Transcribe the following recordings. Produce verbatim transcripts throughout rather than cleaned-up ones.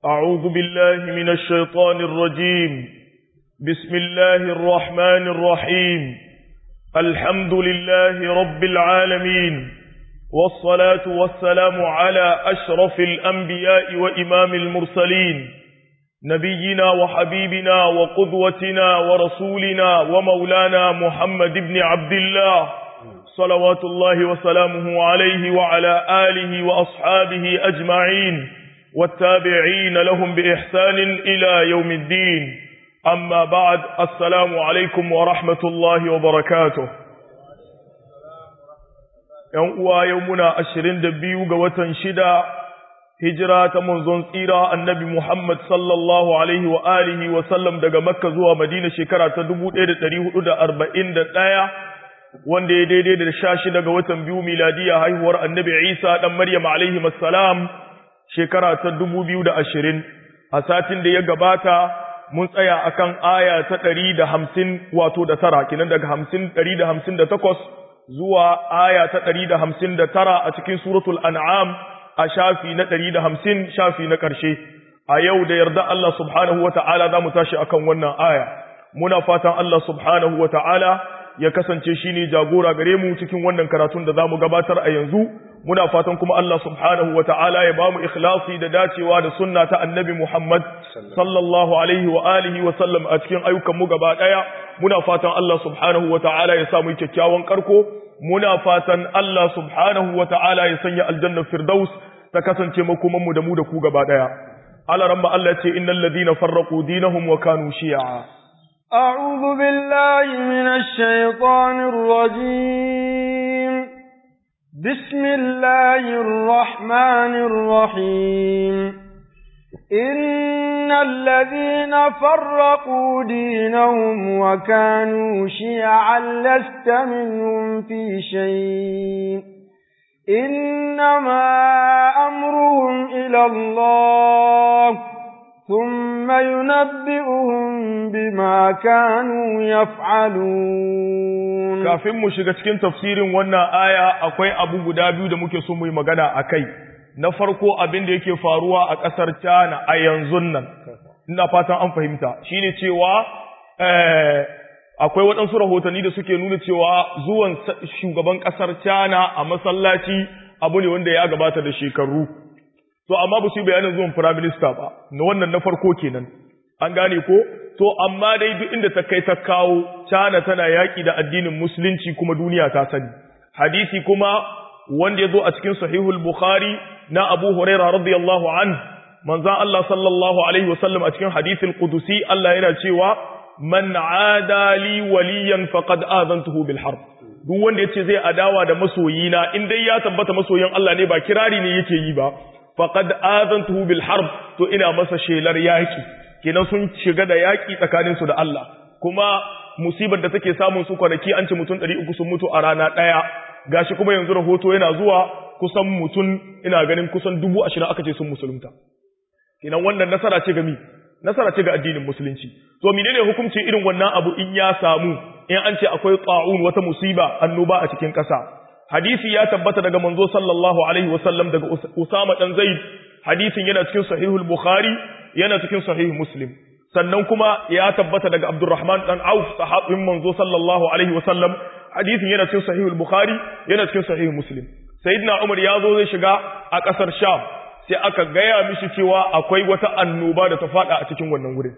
أعوذ بالله من الشيطان الرجيم. بسم الله الرحمن الرحيم. الحمد لله رب العالمين، والصلاة والسلام على أشرف الأنبياء وإمام المرسلين، نبينا وحبيبنا وقدوتنا ورسولنا ومولانا محمد بن عبد الله، صلوات الله وسلامه عليه وعلى آله وأصحابه أجمعين، والتابعين لهم بإحسان إلى يوم الدين. أما بعد، السلام عليكم ورحمة الله وبركاته. يوم يومنا أشرين دبيو قوة شدا هجرة منذ إيرا النبي محمد صلى الله عليه وآله وسلم دقى مكة زوى مدينة شكرة تدبو إيدة تريه إيدة أربعين دقايا wanda ya daidai da shashi daga watan biyu miladiya haihuwar annabi Isa dan Maryam alaihi assalam shekara ta dubu biyu da ashirin. A satin da ya gabata mun tsaya akan aya ta ɗari da hamsin wato da tara, kinan daga hamsin ɗari da hamsin da takwas zuwa aya ta ɗari da hamsin da tara a cikin suratul an'am a shafi na ɗari da hamsin, shafi na ƙarshe. A yau da yarda Allah subhanahu wata'ala za mu tashi akan wannan aya. Muna fatan Allah subhanahu wata'ala ya kasance shine jagora gare mu cikin wannan karatun da zamu gabatar a yanzu. Muna fatan kuma Allah subhanahu wataala ya bamu ikhlasi da dacewa da sunna ta annabi Muhammad sallallahu alaihi wa alihi wa sallam a cikin ayyukan mu gaba daya. Muna fatan Allah subhanahu wataala ya sa mu kyakkyawan karko. Muna fatan Allah subhanahu wataala ya sanya aljanna firdaus ta kasance makoman mu da mu da ku gaba daya. Allah ramma Allah ce innal ladina farraqu dinahum wa kanu shi'a. أعوذ بالله من الشيطان الرجيم. بسم الله الرحمن الرحيم. إن الذين فرقوا دينهم وكانوا شيعا لست منهم في شيء، إنما أمرهم إلى الله ثم ينبئهم بما كانوا يفعلون. kafin mu shiga cikin tafsirin wannan aya akwai abu guda biyu da muke so mu yi magana akai. Na farko abin da yake faruwa a kasar China a yanzu nan, ina fatan an fahimta, shine cewa eh akwai waɗansu rahotanni da suke nuna cewa zuwan shugaban kasar China a masallaci abu ne wanda ya gabata da shekaru. To amma ba su yi bayanin zuwan Prime Minister ba, na wannan na farko kenan. An gane ko? To amma dai duk inda ta kai ta kawo, China tana yaƙi da addinin Musulunci kuma duniya ta sani. Hadisi kuma wanda ya zo a cikin Sahihul Bukhari na Abu Hurairah radiyallahu anhu, manzon Allah sallallahu alaihi wasallam a cikin hadisul Qudusi Allah yana cewa man aada li waliyan faqad azantuhu bil harb. Duk wanda yace zai adawa da masoyina, in dai ya tabbata masoyin Allah ne ba kirari ne yake yi ba, faqad azantuhu bil harb, to ina masa shelar yaki. Kenan sun shiga da yaki tsakanin su da Allah. Kuma musibar da take samun su kwanaki an ce mutum ɗari uku sun mutu a rana daya, gashi kuma yanzu rahoto yana zuwa kusan mutum ina ganin kusan dubu ashirin aka ce sun musulunta. Kenan wannan nasara ce ga mi nasara ce ga addinin musulunci. To menene hukuncin irin wannan abu in ya samu, in an ce akwai ta'un wata musiba annoba a cikin ƙasa? Hadisi ya tabbata daga manzo sallallahu alaihi wasallam daga Usama dan Zaid, hadisin yana cikin sahihul Bukhari, yana cikin sahih Muslim. Sannan kuma ya tabbata daga Abdurrahman dan Auf, sahabin manzo sallallahu alaihi wasallam, hadisin yana cikin sahihul Bukhari, yana cikin sahih Muslim. Sayyidina Umar ya zo zai shiga a kasar Sham, sai aka gaya mishi cewa akwai wata annoba da ta fada a cikin wannan wurin.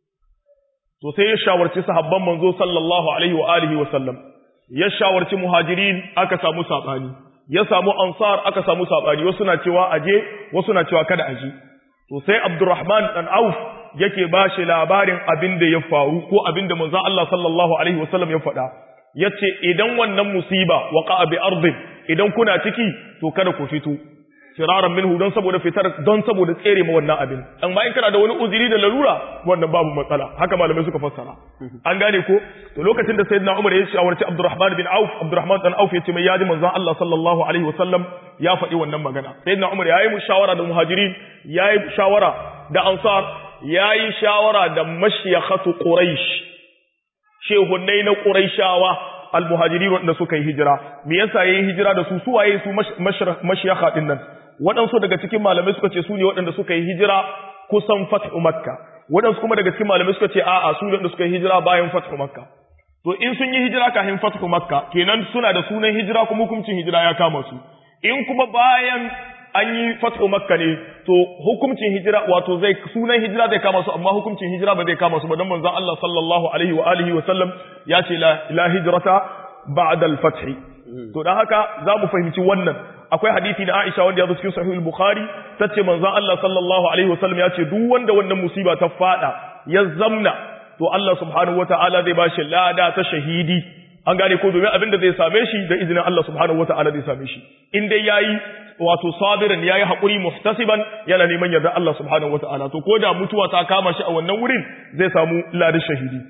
To sai ya shawarci sahabban manzo sallallahu alaihi wa alihi wasallam. Ya shawarci muhajirin aka samu sabani, ya samu ansar aka samu sabani, wasu na cewa aje, wasu na cewa kada aje. To sai Abdurrahman dan Auf yake bashi labarin abin da ya faru ko abin da manzon Allah sallallahu alaihi wasallam ya faɗa. Yace idan wannan musiba waqa'a bi ardin, idan kuna ciki to kada ku fito. Firaran minhu don saboda fitar don saboda tsere ma wannan abin. Amma in kana da wani uzuri da larura wannan babu matsala. Haka malamai suka fassara. An gane ko? To lokacin da Sayyidina Umar ya shawarci Abdurrahman bin Auf, Abdurrahman dan Auf yace mai yaji manzon Allah sallallahu alaihi wasallam ya faɗi wannan magana. Sayyidina Umar yayi mushawara da muhajirin, yayi shawara da ansar, yayi shawara da mashiyakhatu Quraysh. Shehunnai na Qurayshawa al-muhajirin wanda suka yi hijira. Me yasa yayi hijira da su? Su waye su mashiyakha din nan? Waɗansu daga cikin malamai suka ce su ne waɗanda suka yi hijira kusan fathu makka wadansu kuma daga cikin malamai suka ce a'a su da suka yi hijira bayan fathu makka to in sun yi hijira kafin fathu makka kenan suna da sunan hijira kuma hukuncin hijira ya kama su in kuma bayan an yi fathu makka ne to hukuncin hijira wato zai sunan hijira zai kama su amma hukuncin hijira ba zai kama su ba dan manzon Allah sallallahu alaihi wa alihi wa sallam ya ce la, la hijrata ba'da al-fath to dan haka zamu fahimci wannan akwai hadisi na Aisha wanda ya zo cikin sahih al-Bukhari tace manzon Allah sallallahu alaihi wa sallam ya ce duk wanda wannan musiba ta fada ya zamna to Allah subhanahu wataala zai bashi lada ta shahidi an gane ko domin abinda zai same shi da izinin Allah subhanahu wataala zai same shi in dai yayi wato sabiran yayi hakuri muhtasiban yana neman yarda Allah subhanahu wataala to koda mutuwa ta kama shi a wannan wurin zai samu ladan shahidi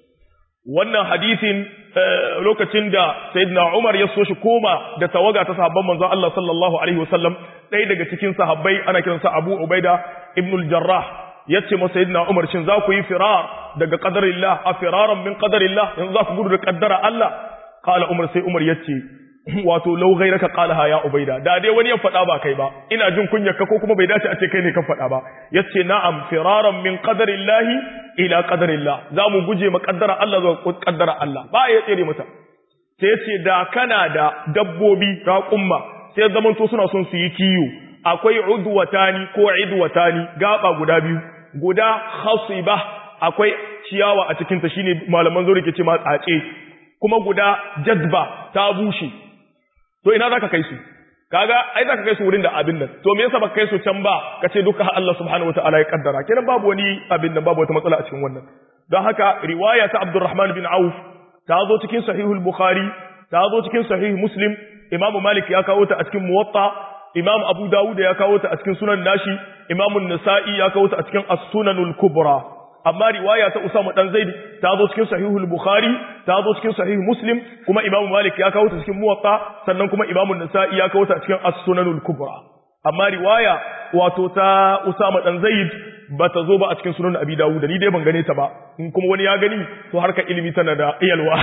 wannan hadisin lokacin da sayyidina Umar ya so shi koma da tawaga ta sahabban manzon Allah sallallahu alaihi wasallam dai daga cikin sahabbai ana kiransa Abu Ubaida ibn al-Jarrah yace ma sayyidina Umar shin za ku yi firar daga qadarillah a firaran min qadarillah yanzu za ku gudu da qaddara Allah qala Umar sai Umar yace wato law ghayraka qalaha ya Ubaida da dai wani ya faɗa ba kai ba ina jin kunyar ka ko kuma bai dace a ce kai ne ka faɗa ba yace na'am firaran min qadarillah ila qadarillah za mu guje ma qaddara Allah zuwa qaddara Allah ba ya tsere mata sai yace da kana da dabbobi raqumma sai zaman to suna son su yi kiyo akwai udwatani ko idwatani gaba guda biyu guda khasiba akwai ciyawa a cikin ta shine malaman zo rike ce ma tsace kuma guda jadba ta bushe to ina zaka kai su kaga ai zaka kai su wurin da abin nan to me yasa baka kai su can ba kace duka Allah subhanahu wataala ya kaddara kenan babu wani abin nan babu wata matsala a cikin wannan don haka riwaya ta Abdurrahman bin Auf ta zo cikin sahihul Bukhari ta zo cikin sahih Muslim Imam Malik ya kawo ta a cikin Muwatta Imam Abu Dawud ya kawo ta a cikin Sunan Nashi Imam An-Nasa'i ya kawo ta a cikin As-Sunanul Kubra amma riwaya ta Usama dan Zaid ta zo cikin sahihul Bukhari ta zo cikin sahih Muslim kuma Imam Malik ya kawo ta cikin Muwatta sannan kuma Imam An-Nasa'i ya kawo ta cikin As-Sunanul Kubra amma riwaya wato ta Usama dan Zaid bata zo ba a cikin Sunan Abi Dawud ni dai ban gane ta ba in kuma wani ya gani to harka ilimi tana da iyalwa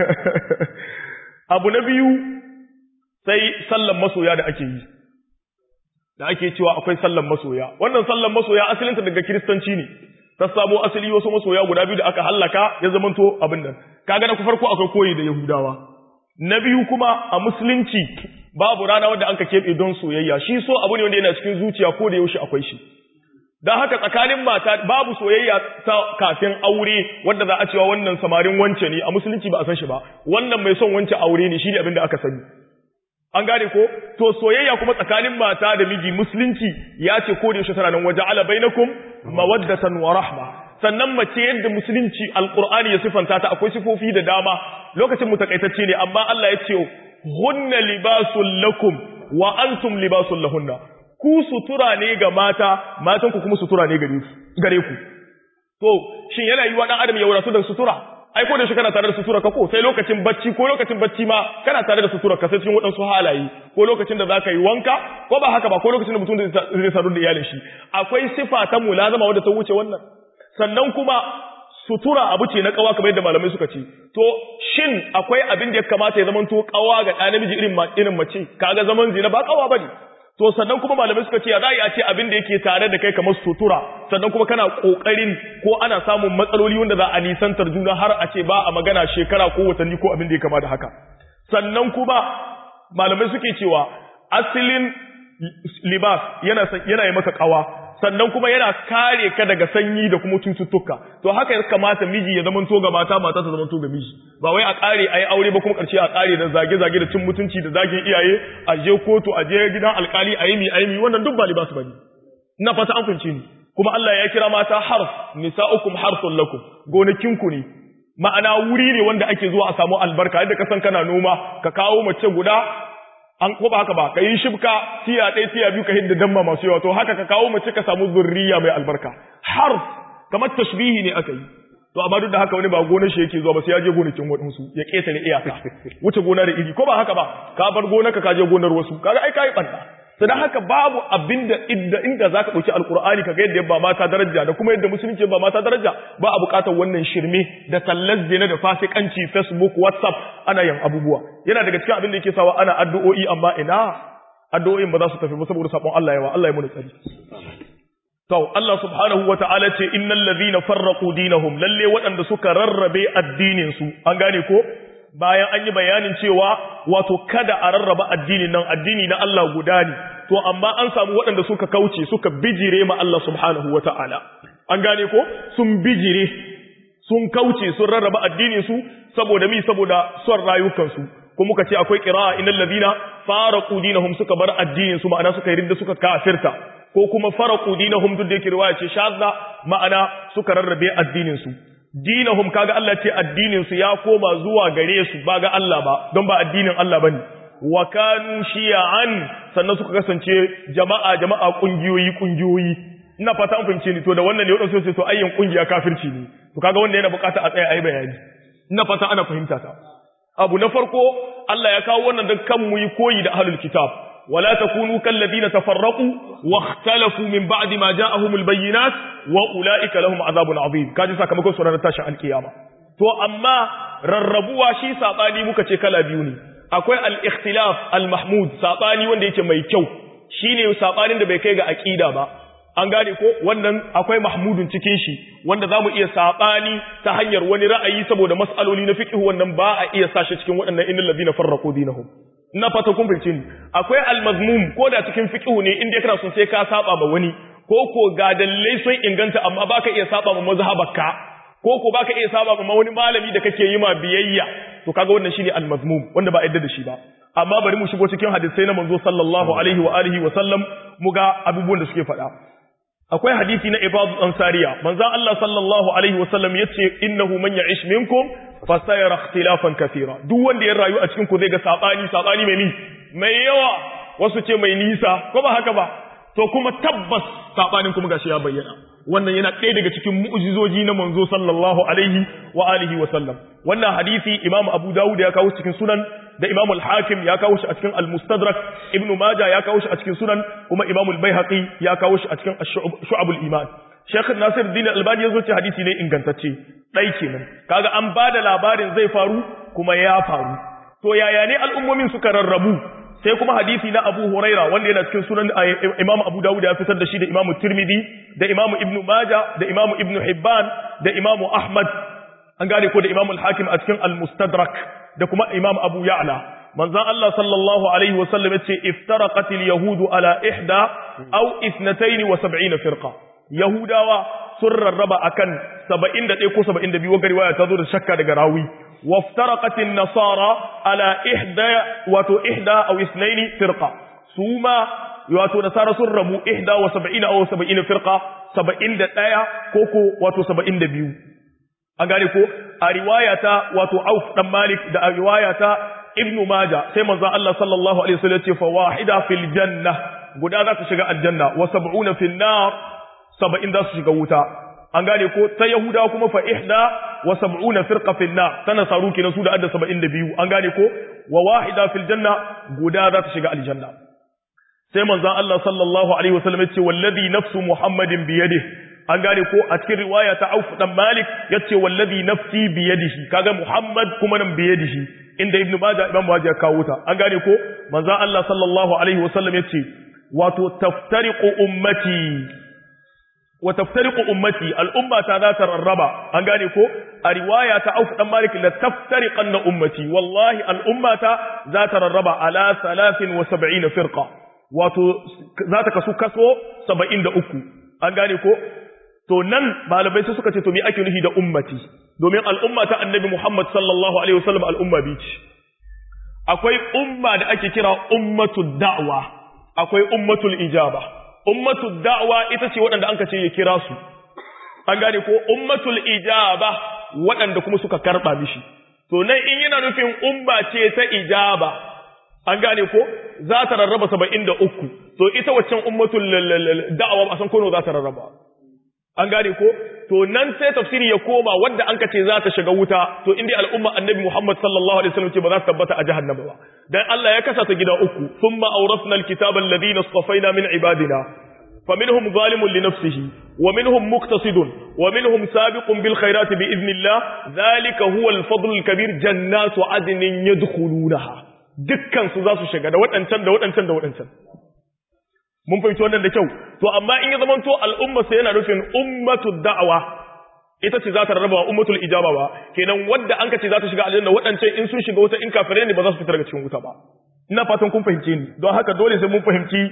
abu na biyu sai sallan masoya da ake yi da ake cewa akwai sallan masoya wannan sallan masoya asalinta daga kiristanci ne ta samo asali wasu masoya guda biyu da aka hallaka ya zamanto abin nan kaga na farko akwai koyi da yahudawa na biyu kuma a musulunci babu rana wanda anka kebe don soyayya shi so abu ne wanda yana cikin zuciya ko da yaushe akwai shi dan haka tsakanin mata babu soyayya ta kafin aure wanda za a cewa wannan samarin wance ne a musulunci ba a san shi ba wannan mai son wance aure ne shine abin da aka sani an gane ko to soyayya kuma tsakanin mata da miji musulunci ya ce ko da yaushe tana nan waja'ala bainakum mawaddatan wa rahma sannan mace yadda musulunci alqur'ani ya sifanta ta akwai sifofi da dama lokacin mu takaitacce ne amma Allah ya ce hunna libasul lakum wa antum libasul lahunna ku sutura ne ga mata matan ku kuma sutura ne gare ku gare ku to shin yana yi wa dan adam ya wadatu da sutura ai ko da shi kana tare da sutura ka ko sai lokacin bacci ko lokacin bacci ma kana tare da sutura ka sai cikin wadansu halaye ko lokacin da zaka yi wanka ko ba haka ba ko lokacin da mutum zai sadu da iyalin shi akwai sifa ta mulazama wanda ta wuce wannan sannan kuma sutura abu ce na kawa kamar yadda malamai suka ce to shin akwai abin da ya kamata ya zama to kawa ga ɗan namiji irin irin mace kaga zaman zina ba kawa bane to sannan kuma malamai suka ce ya za a ce abin da yake tare da kai kamar sutura sannan kuma kana kokarin ko ana samun matsaloli wanda za a nisantar juna har a ce ba a magana shekara ko watanni ko abin da ya kama da haka sannan kuma malamai suke cewa asalin libas yana yana yi maka kawa sannan kuma yana kare ka daga sanyi da kuma cututtuka to haka ya kamata miji ya zamanto ga mata mata ta zamanto ga miji ba wai a kare ayi aure ba kuma karshe a kare da zage zage da cin mutunci da zagin iyaye a je kotu a je gidan alkali ayi mi ayi mi wannan duk ba libas bane ina fata an fahimce ni kuma Allah ya kira mata harf nisaukum harthun lakum gonakinku ne ma'ana wuri ne wanda ake zuwa a samu albarka yadda ka san kana noma ka kawo mace guda an ko ba haka ba kai shibka tiya ɗaya tiya biyu ka hidda damma masu yawa to haka ka kawo mace ka samu zurriya mai albarka harf kamar tashbihi ne aka yi to amma duk da haka wani ba gonar shi yake zuwa ba sai ya je gonakin wadansu ya ketare iyaka wuce gona da iri ko ba haka ba ka bar gonar ka ka je gonar wasu kaga ai kai banda sadan haka babu abinda inda inda zaka dauki alqur'ani kaga yadda ba mata daraja da kuma yadda musulunci ba mata daraja ba a bukatar wannan shirme da tallazzina da fasikanci Facebook WhatsApp ana yin abubuwa yana daga cikin abin da yake sawa ana addu'o'i amma ina addu'o'in ba za su tafi ba saboda sabon Allah yawa Allah ya muna tsari to Allah subhanahu wata'ala ce innal ladhina farraqu dinahum lalle waɗanda suka rarrabe addinin su an gane ko bayan an yi bayanin cewa wato kada a rarraba addinin nan addini na Allah guda ne to amma an samu waɗanda suka kauce suka bijire ma Allah subhanahu wata'ala an gane ko sun bijire sun kauce sun rarraba addinin su saboda mi saboda son rayukansu kuma muka ce akwai qira'a innal ladina faraqu dinahum suka bar addinin su ma'ana suka yi ridda suka kafirta ko kuma faraqu dinahum duk da yake riwaya ce shadda ma'ana suka rarrabe addinin su dinahum kaga Allah ce addinin su ya koma zuwa gare su ba ga Allah ba don ba addinin Allah bane wa kanu shi'an sannan suka kasance jama'a jama'a kungiyoyi kungiyoyi ina fata an fahimce ni to da wannan ne wadansu sai to ayyan kungiya kafirci ne to kaga wanda yana bukata a tsaya ayi bayani ina fata ana fahimta ta abu na farko Allah ya kawo wannan dan kan mu yi koyi da ahlul kitab wala takunu kal ladina tafarraqu واختلفوا من بعد ما جاءهم البينات واولئك لهم عذاب عظيم kaji sakamakon surar tashin alkiyama to amma rarrabuwa shi sabani muka ce kala biyu ne akwai al-ikhtilaf al-mahmud sabani wanda yake mai kyau shine sabanin da bai kai ga aqida ba an gane ko wannan akwai mahmudun cikin shi wanda zamu iya sabani ta hanyar wani ra'ayi saboda mas'aloli na fiqh wannan ba a iya sashi cikin waɗannan innal ladina farraqu dinahum ina fata kun fice ni akwai al-mazmum ko da cikin fiqh ne inda kana son sai ka saba ma wani ko ko ga dalilai sun inganta amma baka iya saba ma mazhabarka ko ko baka iya saba ma wani malami da kake yi ma biyayya to kaga wannan shine al-mazmum wanda ba yadda da shi ba amma bari mu shigo cikin hadisai na manzo sallallahu alaihi wa alihi wa sallam mu ga abubuwan da suke faɗa akwai hadisi na Ibad Ansariya manzo Allah sallallahu alaihi wa sallam yace innahu man ya'ish minkum fasayara ikhtilafan kathira duk wanda ya rayu a cikin ku zai ga sabani sabani mai ni mai yawa wasu ce mai nisa ko ba haka ba to kuma tabbas sabanin kuma gashi ya bayyana wannan yana ɗaya daga cikin mu'jizoji na manzo sallallahu alaihi wa alihi wa sallam wannan hadisi Imam Abu Dawud ya kawo cikin sunan da Imam al-Hakim ya kawo shi a cikin al-Mustadrak Ibn Majah ya kawo shi a cikin sunan kuma Imam al-Baihaqi ya kawo shi a cikin Shu'abul Iman Sheikh Nasiruddin Albani yazo ce hadisi ne ingantacce dai kenan kaga an bada labarin zai faru kuma ya faru to yaya ne al'ummomin suka rarrabu sai kuma hadisi na Abu Huraira wanda yana cikin sunan Imam Abu Dawud ya fitar da shi da Imam Tirmidhi da Imam Ibn Majah da Imam Ibn Hibban da Imam Ahmad an gane ko da Imam al-Hakim a cikin al-Mustadrak da kuma Imam Abu Ya'la manzon Allah sallallahu alaihi wa sallam yace iftaraqatil yahudu ala ihda aw ithnatayn wa sab'ina firqa yahudawa sun rarraba akan saba'in da ɗaya ko saba'in da biyu wa riwaya ta zo da shakka daga rawi وافترقت النصارى على إحدى واتو إحدى أو اثنين فرقة ثم واتو نصارى سرموا إحدى وسبعين أو سبعين فرقة سبعين دايا كوكو واتو سبعين دبيو أغانيكو رواية واتو عوف بن مالك دا رواية ابن ماجه سيما ذا الله صلى الله عليه وسلم فواحدة في الجنة قد ذات شغاء الجنة وسبعون في النار سبعين ذات شغاء وتا an gane ko ta yahudawa kuma fa ihda wa sab'una firqa fil nar tana saruki na su da adda saba'in da biyu an gane ko wa wahida fil janna guda za ta shiga aljanna sai manzon Allah sallallahu alaihi wasallam yace wallazi nafsu muhammadin bi yadihi an gane ko a cikin riwaya ta Auf dan Malik yace wallazi nafsi bi yadihi kaga muhammad kuma nan bi yadihi inda ibnu majah ibn majah ya kawo ta an gane ko manzon Allah sallallahu alaihi wasallam yace wato taftariqu ummati وتفترق أمتي الأمة ذات الربع أنقاني كو الرواية أوف أم مالك لتفترقن أمتي والله الأمة ذات الربع على ثلاث وسبعين فرقة ذات كسو كسو سبعين دا أكو أنقاني كو to nan malamai sai suka ce to me ake nufi da ummati domin al'umma ta annabi Muhammad sallallahu alaihi wasallam al'umma bi ce akwai umma da ake kira ummatud da'wa akwai ummatul ijaba ummatul da'wa ita ce waɗanda anka ce ya kira su an gane ko ummatul ijaba waɗanda kuma suka karba mishi to nan in yana nufin umma ce ta ijaba an gane ko za ta rarraba saba'in da uku to ita waccan ummatul da'wa ba san ko za ta rarraba an gane ko to nan sai tafsiri ya koma wanda anka ce za ta shiga wuta to indai al'umma annabi Muhammad sallallahu alaihi wasallam ce ba za ta tabbata a jahannama ba dan Allah ya kasa ta gida uku thumma awrasna alkitaba alladhina istafaina min ibadina faminhum zalimun li nafsihi wa minhum muqtasidun wa minhum sabiqun bil khairati bi idhnillah dhalika huwa al-fadl al-kabir jannatu adnin yadkhulunaha dukkan su za su shiga da wadancan da wadancan da wadancan mun fahimci wannan da kyau to amma in ya zamanto al'umma sai yana nufin ummatud da'wa ita ce za ta rarraba wa ummatul ijaba ba kenan wanda an kace za ta shiga aljanna waɗancan in sun shiga wuta in kafirai ne ba za su fita daga cikin wuta ba ina fatan kun fahimce ni don haka dole sai mun fahimci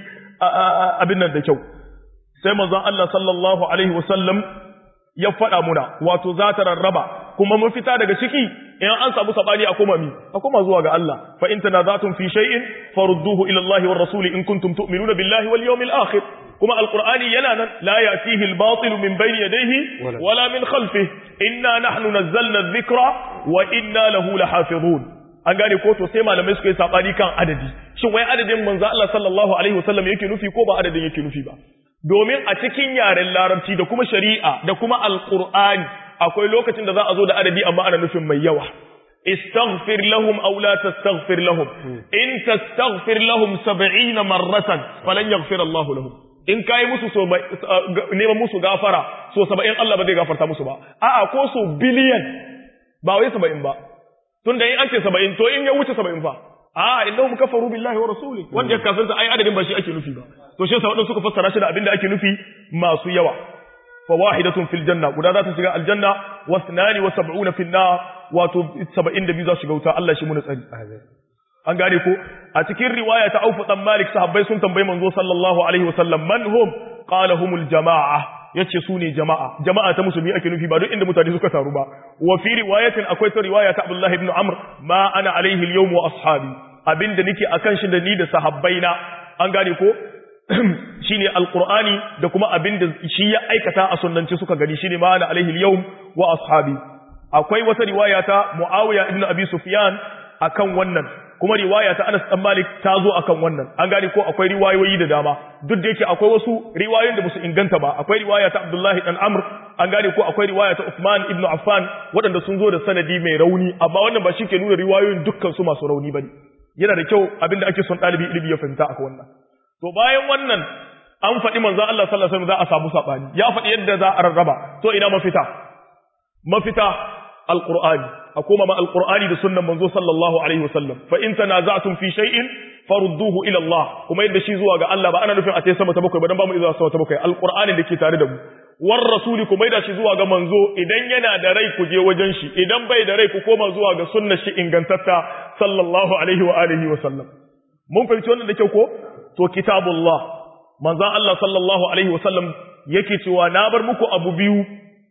abin nan da kyau sai manzon Allah sallallahu alaihi wasallam ya faɗa muna wato za ta rarraba kuma mun fita daga ciki in an samu sabani a koma mi a koma zuwa ga Allah fa in tanazatum fi shay'in farudduhu ila Allah war rasul in kuntum tu'minuna billahi wal yawmil akhir kuma alqur'ani yana nan la yatihi al-batil min bayni yadayhi wala min khalfihi inna nahnu nazzalna adh-dhikra wa inna lahu lahafizun an gane ko to sai malamai suka yi sabani kan adadi shin wai adadin manzo Allah sallallahu alaihi wasallam yake nufi ko ba adadin yake nufi ba domin a cikin yaren larabci da kuma shari'a da kuma alqur'ani akwai lokacin da za a zo da adadi amma ana nufin mai yawa istaghfir lahum aw la tastaghfir lahum in tastaghfir lahum sab'ina marratan falan yaghfir Allah lahum in kai musu so neman musu gafara so saba'in Allah ba zai gafarta musu ba a'a ko so biliyan ba wai saba'in ba tunda in an ce saba'in to in ya wuce saba'in fa a innahum kafaru billahi wa rasuli wanda ya kafirta ai adadin ba shi ake nufi ba to shi yasa wadanda suka fassara shi da abinda ake nufi masu yawa fa wahidatun fil janna guda za ta shiga aljanna wa ithnani wa sab'una fil nar wato saba'in da biyu za su shiga wuta Allah shi mu tsari an gane ko a cikin riwaya ta Auf dan Malik sahabbai sun tambayi manzo sallallahu alaihi wasallam man hum qala humul jamaa yace su ne jama'a jama'a ta musulmi ake nufi ba duk inda mutane suka taru ba wa fi riwayatin akwai ta riwaya ta Abdullah ibn Amr ma ana alaihi al-yawm wa ashabi abinda nake akan shi da ni da sahabbaina an gane ko shine alqur'ani da kuma abinda shi ya aikata a sunnance suka gani shine ma ana alaihi al-yawm wa ashabi akwai wata riwaya ta Muawiya ibn Abi Sufyan akan wannan kuma riwaya ta Anas dan Malik ta zo akan wannan an gane ko akwai riwayoyi da dama duk da yake akwai wasu riwayoyin da musu inganta ba akwai riwaya ta Abdullah dan Amr an gane ko akwai riwaya ta Uthman ibn Affan waɗanda sun zo da sanadi mai rauni amma wannan ba shi ke nuna riwayoyin dukkan su masu rauni bane yana da kyau abinda ake son dalibi ilimi ya fahimta akan wannan to bayan wannan an faɗi manzon Allah sallallahu alaihi wasallam za a samu sabani ya faɗi yadda za a rarraba to ina mafita mafita alqur'ani a koma ma alqur'ani da sunnan manzo sallallahu alaihi wasallam fa in tanaza'tum fi shay'in farudduhu ila Allah kuma yadda shi zuwa ga Allah ba ana nufin a tai sama ta bakwai ba dan ba mu zuwa sama ta bakwai alqur'ani dake tare da mu war rasuli kuma yadda shi zuwa ga manzo idan yana da rai ku je wajen shi idan bai da rai ku koma zuwa ga sunnar shi ingantatta sallallahu alaihi wa alihi wasallam mun fahimci wannan da kyau ko to kitabullah manzo Allah sallallahu alaihi wasallam yake cewa na bar muku abu biyu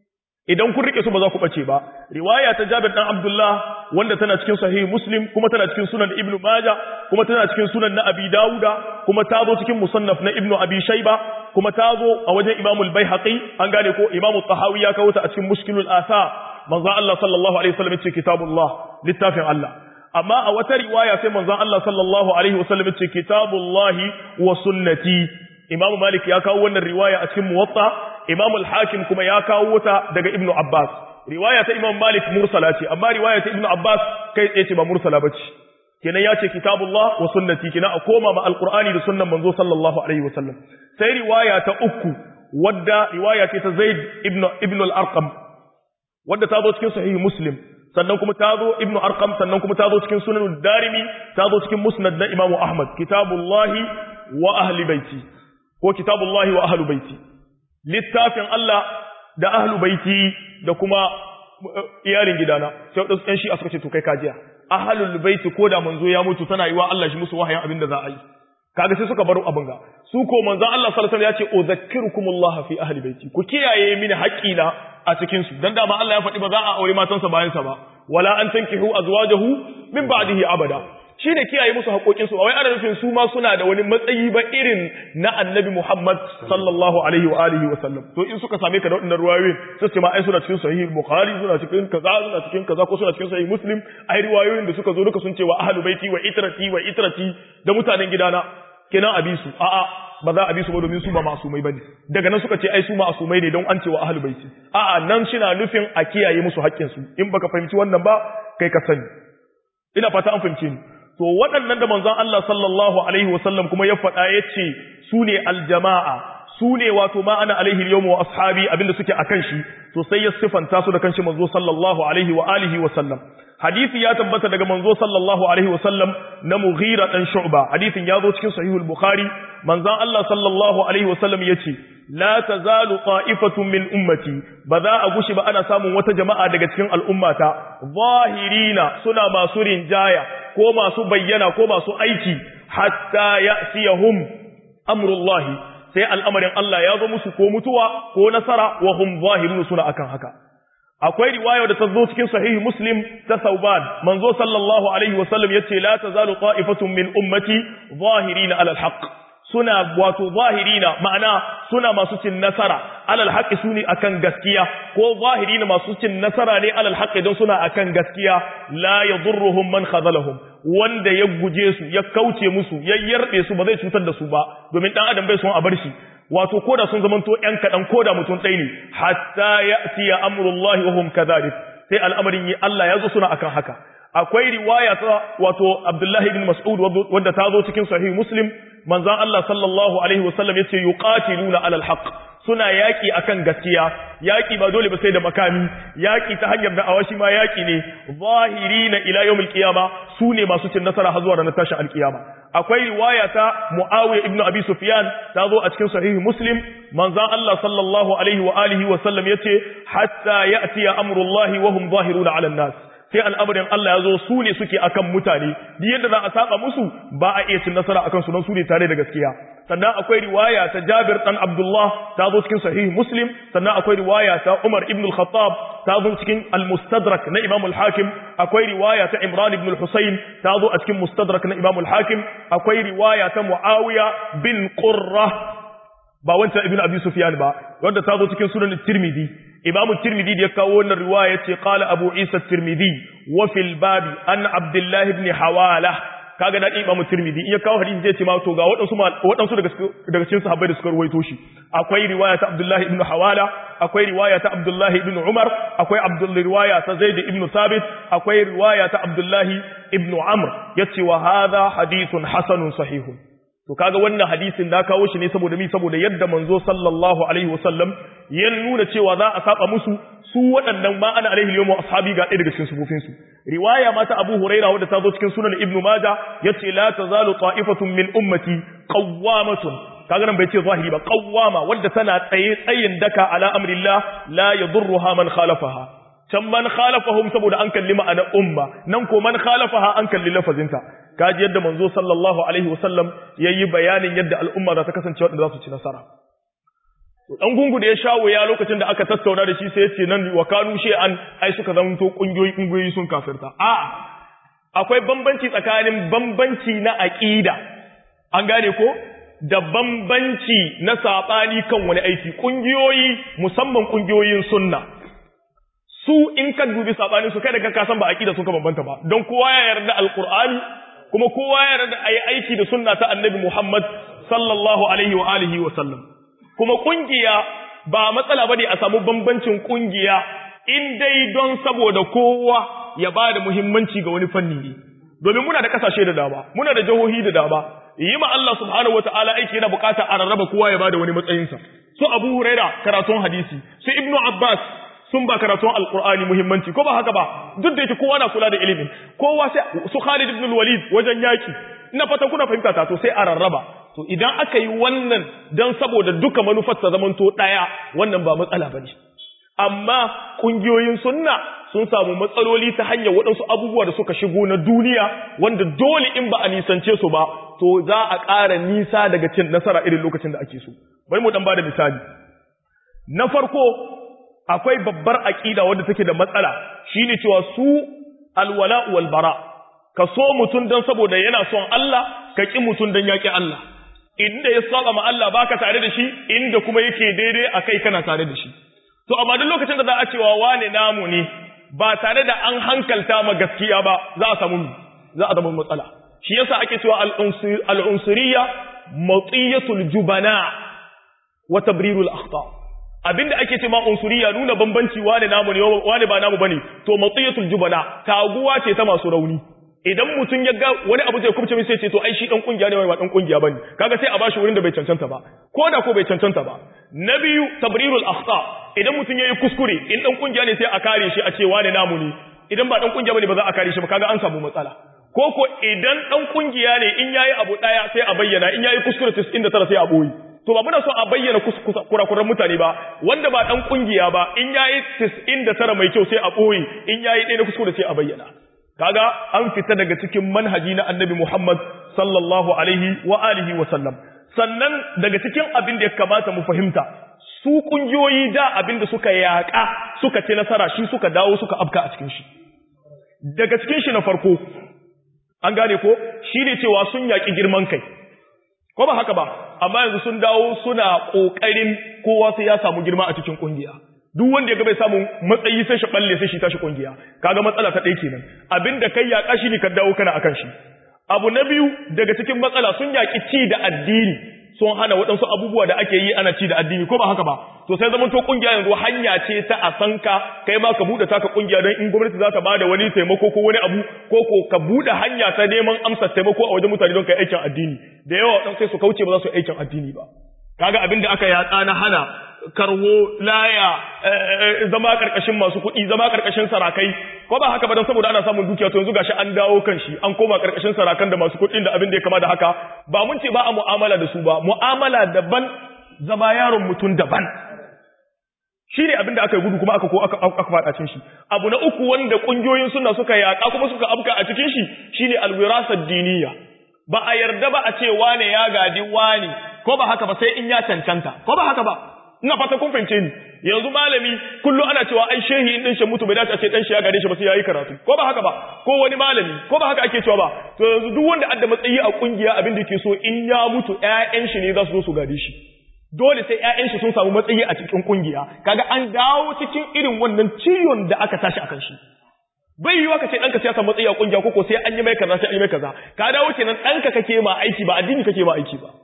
idan kun rike su ba za ku bace ba riwaya ta Jabir dan Abdullah wanda tana cikin sahih Muslim kuma tana cikin sunan Ibn Majah kuma tana cikin sunan na Abi Dawuda kuma ta zo cikin musannaf na Ibn Abi Shayba kuma ta zo a wajen Imam al-Baihaqi an gane ko Imam al-Tahawi ya kawo ta a cikin Mushkilul Athar manzon Allah sallallahu alaihi wasallam yace kitabullah littafin Allah amma a wata riwaya sai manzon Allah sallallahu alaihi wasallam yace kitabullah wa sunnati Imam Malik ya kawo wannan riwaya a cikin Muwatta Imam al-Hakim kuma ya kawo ta daga Ibn Abbas riwaya ta Imam Malik mursala ce amma riwaya ta Ibn Abbas kai tsaye ce ba mursala bace kenan ya ce kitabullah wa sunnati kenan a koma ma alqur'ani da sunnan manzo sallallahu alaihi wasallam sai riwaya ta uku wadda riwaya ce ta Zaid ibn ibn al-Arqam wadda ta zo cikin sahih Muslim sannan kuma ta zo Ibn Arqam sannan kuma ta zo cikin sunan ad-Darimi ta zo cikin musnad na Imam Ahmad kitabullahi wa ahli baiti ko kitabullahi wa ahli baiti littafin Allah da ahlu baiti da kuma iyalin gidana sai wadansu ɗan shi a suka ce to kai kajiya ahlul baiti ko da manzo ya mutu tana yi wa Allah shi musu wahayin abin da za a yi kaga sai suka baro abin ga su ko manzo Allah sallallahu alaihi wasallam ya ce uzakkirukumullah fi ahli baiti ku kiyaye mini haƙina a cikin su dan dama Allah ya faɗi ba za a aure matansa bayan sa ba wala an tankihu azwajahu min ba'dihi abada shi ne kiyaye musu haƙoƙinsu ba wai ana nufin su ma suna da wani matsayi ba irin na annabi Muhammad sallallahu alaihi wa alihi wa sallam to in suka same ka da waɗannan ruwayoyin sai ce ma ai suna cikin sahih Bukhari suna cikin kaza suna cikin kaza ko suna cikin sahih Muslim ai riwayoyin da suka zo duka sun ce wa ahlul baiti wa itrati wa itrati da mutanen gidana kenan abi su a'a ba za a bi su ba domin su ba masumai bane daga nan suka ce ai su masumai ne don an ce wa ahlul baiti a'a nan shina nufin a kiyaye musu haƙƙinsu in baka fahimci wannan ba kai ka sani ina fata an fahimce ni to waɗannan da manzon Allah sallallahu alaihi wasallam kuma ya faɗa yace su ne aljama'a su ne wato ma ana alaihi al-yawma wa ashabi abinda suke akan shi to sai ya sifanta su da kanshi manzo sallallahu alaihi wa alihi wa sallam hadisi ya tabbata daga manzo sallallahu alaihi wa sallam na Mughira dan Shu'ba hadisin ya zo cikin sahihul Bukhari manzon Allah sallallahu alaihi wa sallam yace la tazalu qa'ifatun min ummati ba za a gushi ba ana samun wata jama'a daga cikin al'ummata zahirina suna masu rinjaya ko masu bayyana ko masu aiki hatta ya'tiyahum amrullahi sai al'amarin Allah ya zo musu ko mutuwa ko nasara wa hum zahirun suna akan haka akwai riwaya da ta zo cikin sahih Muslim ta Sauban manzo sallallahu alaihi wasallam yace la tazalu qa'ifatun min ummati zahirina ala alhaq suna wato zahirina ma'ana suna masu cin nasara ala alhaq suni akan gaskiya ko zahirina masu cin nasara ne ala alhaq don suna akan gaskiya la yadurruhum man khadalahum wanda ya guje su ya kauce musu ya yarbe su ba zai cutar da su ba domin dan adam bai son a bar shi wato koda sun zamanto ƴan kaɗan koda mutum ɗaya ne hatta ya'tiya amrullahi wa hum kadhalik sai al'amarin yi Allah ya zo suna akan haka akwai riwaya ta wato Abdullah ibn Mas'ud wanda ta zo cikin sahih Muslim manzon Allah sallallahu alaihi wasallam yace yuqatiluna alal haqq suna yaki akan gaskiya yaki ba dole ba sai da makami yaki ta hanyar da awashi ma yaki ne zahirina ila yawmil qiyama sune masu cin nasara har zuwa ranar tashin alqiyama akwai riwaya ta Muawiya ibn Abi Sufyan ta zo a cikin sahih Muslim manzon Allah sallallahu alaihi wa alihi wa sallam yace hatta ya'ti amrullahi wa hum zahiruna 'ala an-nas sai al'amarin Allah ya zo su ne suke akan mutane duk yadda za a saba musu ba a iya cin nasara akan su don su ne tare da gaskiya sannan akwai riwaya ta Jabir dan Abdullah ta zo cikin sahih Muslim sannan akwai riwaya ta Umar ibn al-Khattab ta zo cikin al-Mustadrak na Imam al-Hakim akwai riwaya ta Imran ibn al-Husayn ta zo a cikin Mustadrak na Imam al-Hakim akwai riwaya ta Muawiya bin Qurra ba wancan ibn Abi Sufyan ba wanda ta zo cikin sunan Tirmidhi Imam Tirmidhi da ya kawo wannan riwaya ce qala Abu Isa Tirmidhi wa fil bab an Abdullah ibn Hawala kaga da Imam Tirmidhi in ya kawo hadisi zai ce ma to ga wadansu wadansu daga daga cikin sahabbai da suka ruwaito shi akwai riwaya ta Abdullah ibn Hawala akwai riwaya ta Abdullah ibn Umar akwai Abdullah riwaya ta Zaid ibn Thabit akwai riwaya ta Abdullah ibn Amr yace wa hadha hadithun hasanun sahihun to kaga wannan hadisin da kawo shi ne saboda mi saboda yadda manzo sallallahu alaihi wasallam ya nuna cewa za a saba musu su waɗannan ma ana alaihi yawmu ashabi ga ɗaya daga cikin sufufin su riwaya mata Abu Huraira wadda ta zo cikin sunan Ibn Majah yace la tazalu ta'ifatun min ummati qawwamatun kaga nan bai ce zahiri ba qawwama wadda tana tsaye tsayin daka ala amrillah la yadurruha man khalafaha can man khalafahum saboda an kalli ma'ana umma nan ko man khalafaha an kalli lafazinta kaji yadda manzo sallallahu alaihi wasallam yayi bayanin yadda al'umma za ta kasance wadanda za su ci nasara to dan gungu da ya shawo ya lokacin da aka tattauna da shi sai ya ce nan wa kanu shay'an ai suka zanto kungiyoyi kungiyoyi sun kafirta a akwai bambanci tsakanin bambanci na aqida an gane ko da bambanci na sabani kan wani aiki kungiyoyi musamman kungiyoyin sunna su in ka dubi sabanin su kai da ka san ba aqida sun ka bambanta ba don kowa ya yarda alqur'ani kuma kowa ya yarda ayi aiki da sunna ta annabi Muhammad sallallahu alaihi wa alihi wa sallam kuma kungiya ba matsala bane a samu bambancin kungiya in dai don saboda kowa ya bada muhimmanci ga wani fanni ne domin muna da kasashe da dama muna da jihohi da dama yi ma Allah subhanahu wataala aiki yana bukata a rarraba kowa ya bada wani matsayinsa su Abu Huraira karatun hadisi su Ibn Abbas sun ba karatun alkur'ani muhimmanci ko ba haka ba duk da yake kowa na kula da ilimin kowa sai su Khalid ibn al-Walid wajen yaki ina fatan kuna fahimta ta to sai a rarraba to idan aka yi wannan dan saboda duka manufar ta zamanto daya wannan ba matsala bane amma kungiyoyin sunna sun samu matsaloli ta hanyar waɗansu abubuwa da suka shigo na duniya wanda dole in ba a nisance su ba to za a ƙara nisa daga cin nasara irin lokacin da ake so bari mu dan bada misali na farko akwai babbar aqida wadda take da matsala shine cewa su alwala wal bara ka so mutun dan saboda yana son Allah ka ki mutun dan yaki Allah inda ya saba ma Allah baka tare da shi inda kuma yake daidai akai kana tare da shi to amma duk lokacin da za a cewa wane namu ne ba tare da an hankalta ma gaskiya ba za a samu za a zama matsala shi yasa ake cewa al-unsuriyya matiyatul jubana wa tabrirul akhta abinda ake cewa unsuriyya nuna bambanci wane namu ne wane ba namu bane to matiyatul jubana taguwa ce ta masu rauni idan mutum ya ga wani abu zai kubce mai sai ce to ai shi dan kungiya ne ba dan kungiya bane kaga sai a bashi wurin da bai cancanta ba ko da ko bai cancanta ba na biyu tabrirul akhta idan mutum yayi kuskure in dan kungiya ne sai a kare shi a ce wani namu ne idan ba dan kungiya bane ba za a kare shi ba kaga an samu matsala ko ko idan dan kungiya ne in yayi abu daya sai a bayyana in yayi kuskure tis'in da tara sai a boye to ba muna so a bayyana kurakuran mutane ba wanda ba dan kungiya ba in yayi tis'in da tara mai kyau sai a boye in yayi ɗaya na kuskure sai a bayyana kaga an fita daga cikin manhaji na annabi Muhammad sallallahu alaihi wa alihi wa sallam sannan daga cikin abin da ya kamata mu fahimta su kungiyoyi da abin da suka yaka suka ci nasara shi suka dawo suka afka a cikin shi daga cikin shi na farko an gane ko shine cewa sun yaki girman kai ko ba haka ba amma yanzu sun dawo suna kokarin kowa sai ya samu girma a cikin kungiya duk wanda ya ga bai samu matsayi sai shi balle sai shi tashi kungiya kaga matsala ta ɗaya kenan abinda kai ya kashi ne ka dawo kana akan shi abu na biyu daga cikin matsala sun yaki ci da addini sun hana waɗansu abubuwa da ake yi ana ci da addini ko ba haka ba to sai zaman to kungiya yanzu hanya ce ta a sanka kai ma ka bude taka kungiya don in gwamnati za ta bada wani taimako ko wani abu ko ko ka bude hanya ta neman amsa taimako a wajen mutane don kai aikin addini da yawa waɗansu sai su kauce ba za su yi aikin addini ba kaga abinda aka yatsa na hana karwo laya zama karkashin masu kuɗi zama karkashin sarakai ko ba haka ba don saboda ana samun dukiya to yanzu gashi an dawo kan shi an koma karkashin sarakan da masu kuɗin da abin da ya kama da haka ba mun ce ba a mu'amala da su ba mu'amala daban zama yaron mutum daban shi ne abin da aka yi gudu kuma aka ko aka aka faɗa cin shi abu na uku wanda kungiyoyin sunna suka yaƙa kuma suka afka a cikin shi shine alwirasat diniya ba a yarda ba a ce wane ya gadi wani ko ba haka ba sai in ya cancanta ko ba haka ba ina fata kun fahimce ni yanzu malami kullu ana cewa ai shehi din shi mutu bai dace a ce dan shi ya gare shi ba sai yayi karatu ko ba haka ba ko wani malami ko ba haka ake cewa ba to yanzu duk wanda adda matsayi a kungiya abin da yake so in ya mutu ƴaƴan shi ne za su zo su gade shi dole sai ƴaƴan shi sun samu matsayi a cikin kungiya kaga an dawo cikin irin wannan ciyon da aka tashi akan shi bai yiwa ka ce danka sai ya samu matsayi a kungiya koko sai an yi mai kaza sai an yi mai kaza ka dawo kenan danka kake ma aiki ba addini kake ma aiki ba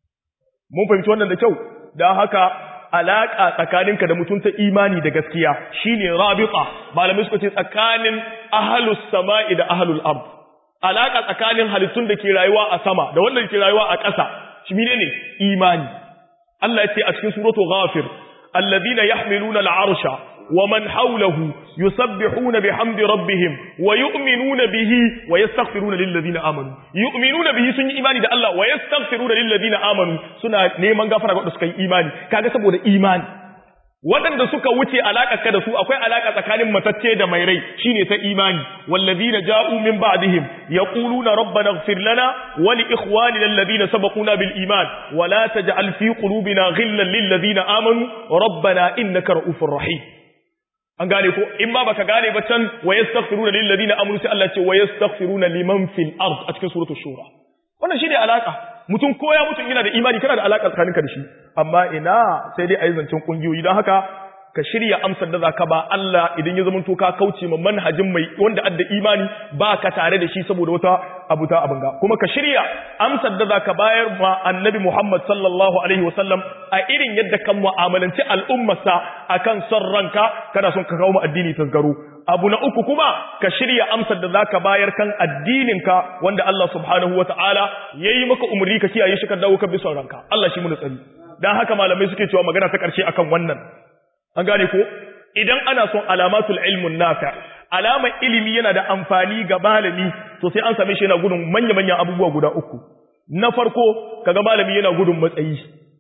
mun fahimci wannan da kyau dan haka alaka tsakaninka da mutunta imani da gaskiya shine rabita malamai suka ce tsakanin ahlus sama'i da ahlul ard alaka tsakanin halittun da ke rayuwa a sama da wanda ke rayuwa a ƙasa shi menene imani Allah ya ce a cikin suratul ghafir alladhina yahmiluna al'arsha wa man hawlahu yusabbihuna bihamdi rabbihim wa yu'minuna bihi wa yastaghfiruna lil ladina amanu yu'minuna bihi sun yi imani da Allah wa yastaghfiruna lil ladina amanu suna neman gafara ga wanda suka yi imani kaga saboda imani wadanda suka wuce alaka da su akwai alaka tsakanin matacce da mai rai shine ta imani walladina ja'u min ba'dihim yaquluna rabbana ighfir lana wa li ikhwanina alladhina sabaquna bil iman wa la taj'al fi qulubina ghillan lil ladina amanu rabbana innaka ra'ufur rahim an gane ko in ba baka gane ba can wa yastaghfiruna lil ladina amanu sai Allah ce wa yastaghfiruna liman fil ard a cikin suratul shura wannan shine alaka mutum ko ya mutum yana da imani kana da alaka tsakaninka da shi amma ina sai dai ayi zancen kungiyoyi dan haka ka shirya amsar da zaka ba Allah idan ya zamanto ka kauce ma manhajin mai wanda adda imani ba ka tare da shi saboda wata abuta abanga kuma ka shirya amsar da zaka bayar ma annabi Muhammad sallallahu alaihi wasallam a irin yadda kan mu'amalanci al'ummarsa akan son ranka kana son ka kawo mu addini tasgaro abu na uku kuma ka shirya amsar da zaka bayar kan addininka wanda Allah subhanahu wataala yayi maka umri ka kiyaye shi ka dawo ka bi son ranka Allah shi mu tsari dan haka malamai suke cewa magana ta karshe akan wannan an gane ko idan ana son alamatul ilmun nafi' alamar ilimi yana da amfani ga malami to sai an same shi yana gudun manya-manyan abubuwa guda uku na farko kaga malami yana gudun matsayi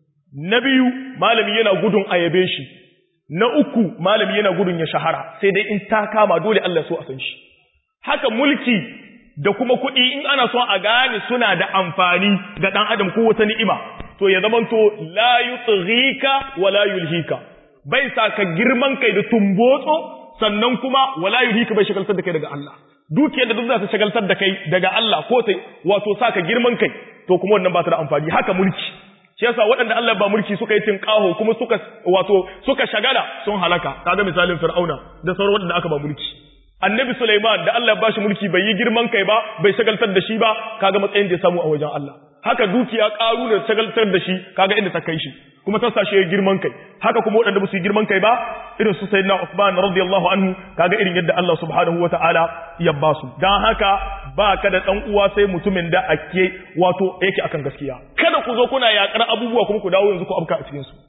na biyu malami yana gudun ayabe shi na uku malami yana gudun ya shahara sai dai in ta kama dole Allah so a san shi haka mulki da kuma kuɗi in ana son a gane suna da amfani ga dan adam ko wata ni'ima to ya zamanto la yutghika wala yulhika bai sa ka girman kai da tumbotso sannan kuma wala yulhika bai shagaltar da kai daga Allah dukiyar da duk za ta shagaltar da kai daga Allah ko ta wato sa ka girman kai to kuma wannan ba ta da amfani haka mulki shi yasa waɗanda Allah ba mulki suka yi tinkaho kuma suka wato suka shagala sun halaka kaga misalin Fir'auna da sauran waɗanda aka ba mulki Annabi Sulaiman da Allah ya bashi mulki bai yi girman kai ba bai shagaltar da shi ba kaga matsayin da ya samu a wajen Allah haka dukiya karu da shagaltar da shi kaga inda ta kai shi kuma ta sashe girman kai haka kuma waɗanda ba su yi girman kai ba irin su sayyidina Uthman radiyallahu anhu kaga irin yadda Allah subhanahu wataala ya ba su dan haka ba ka da dan uwa sai mutumin da ake wato yake akan gaskiya kada ku zo kuna yakar abubuwa kuma ku dawo yanzu ku abka a cikin su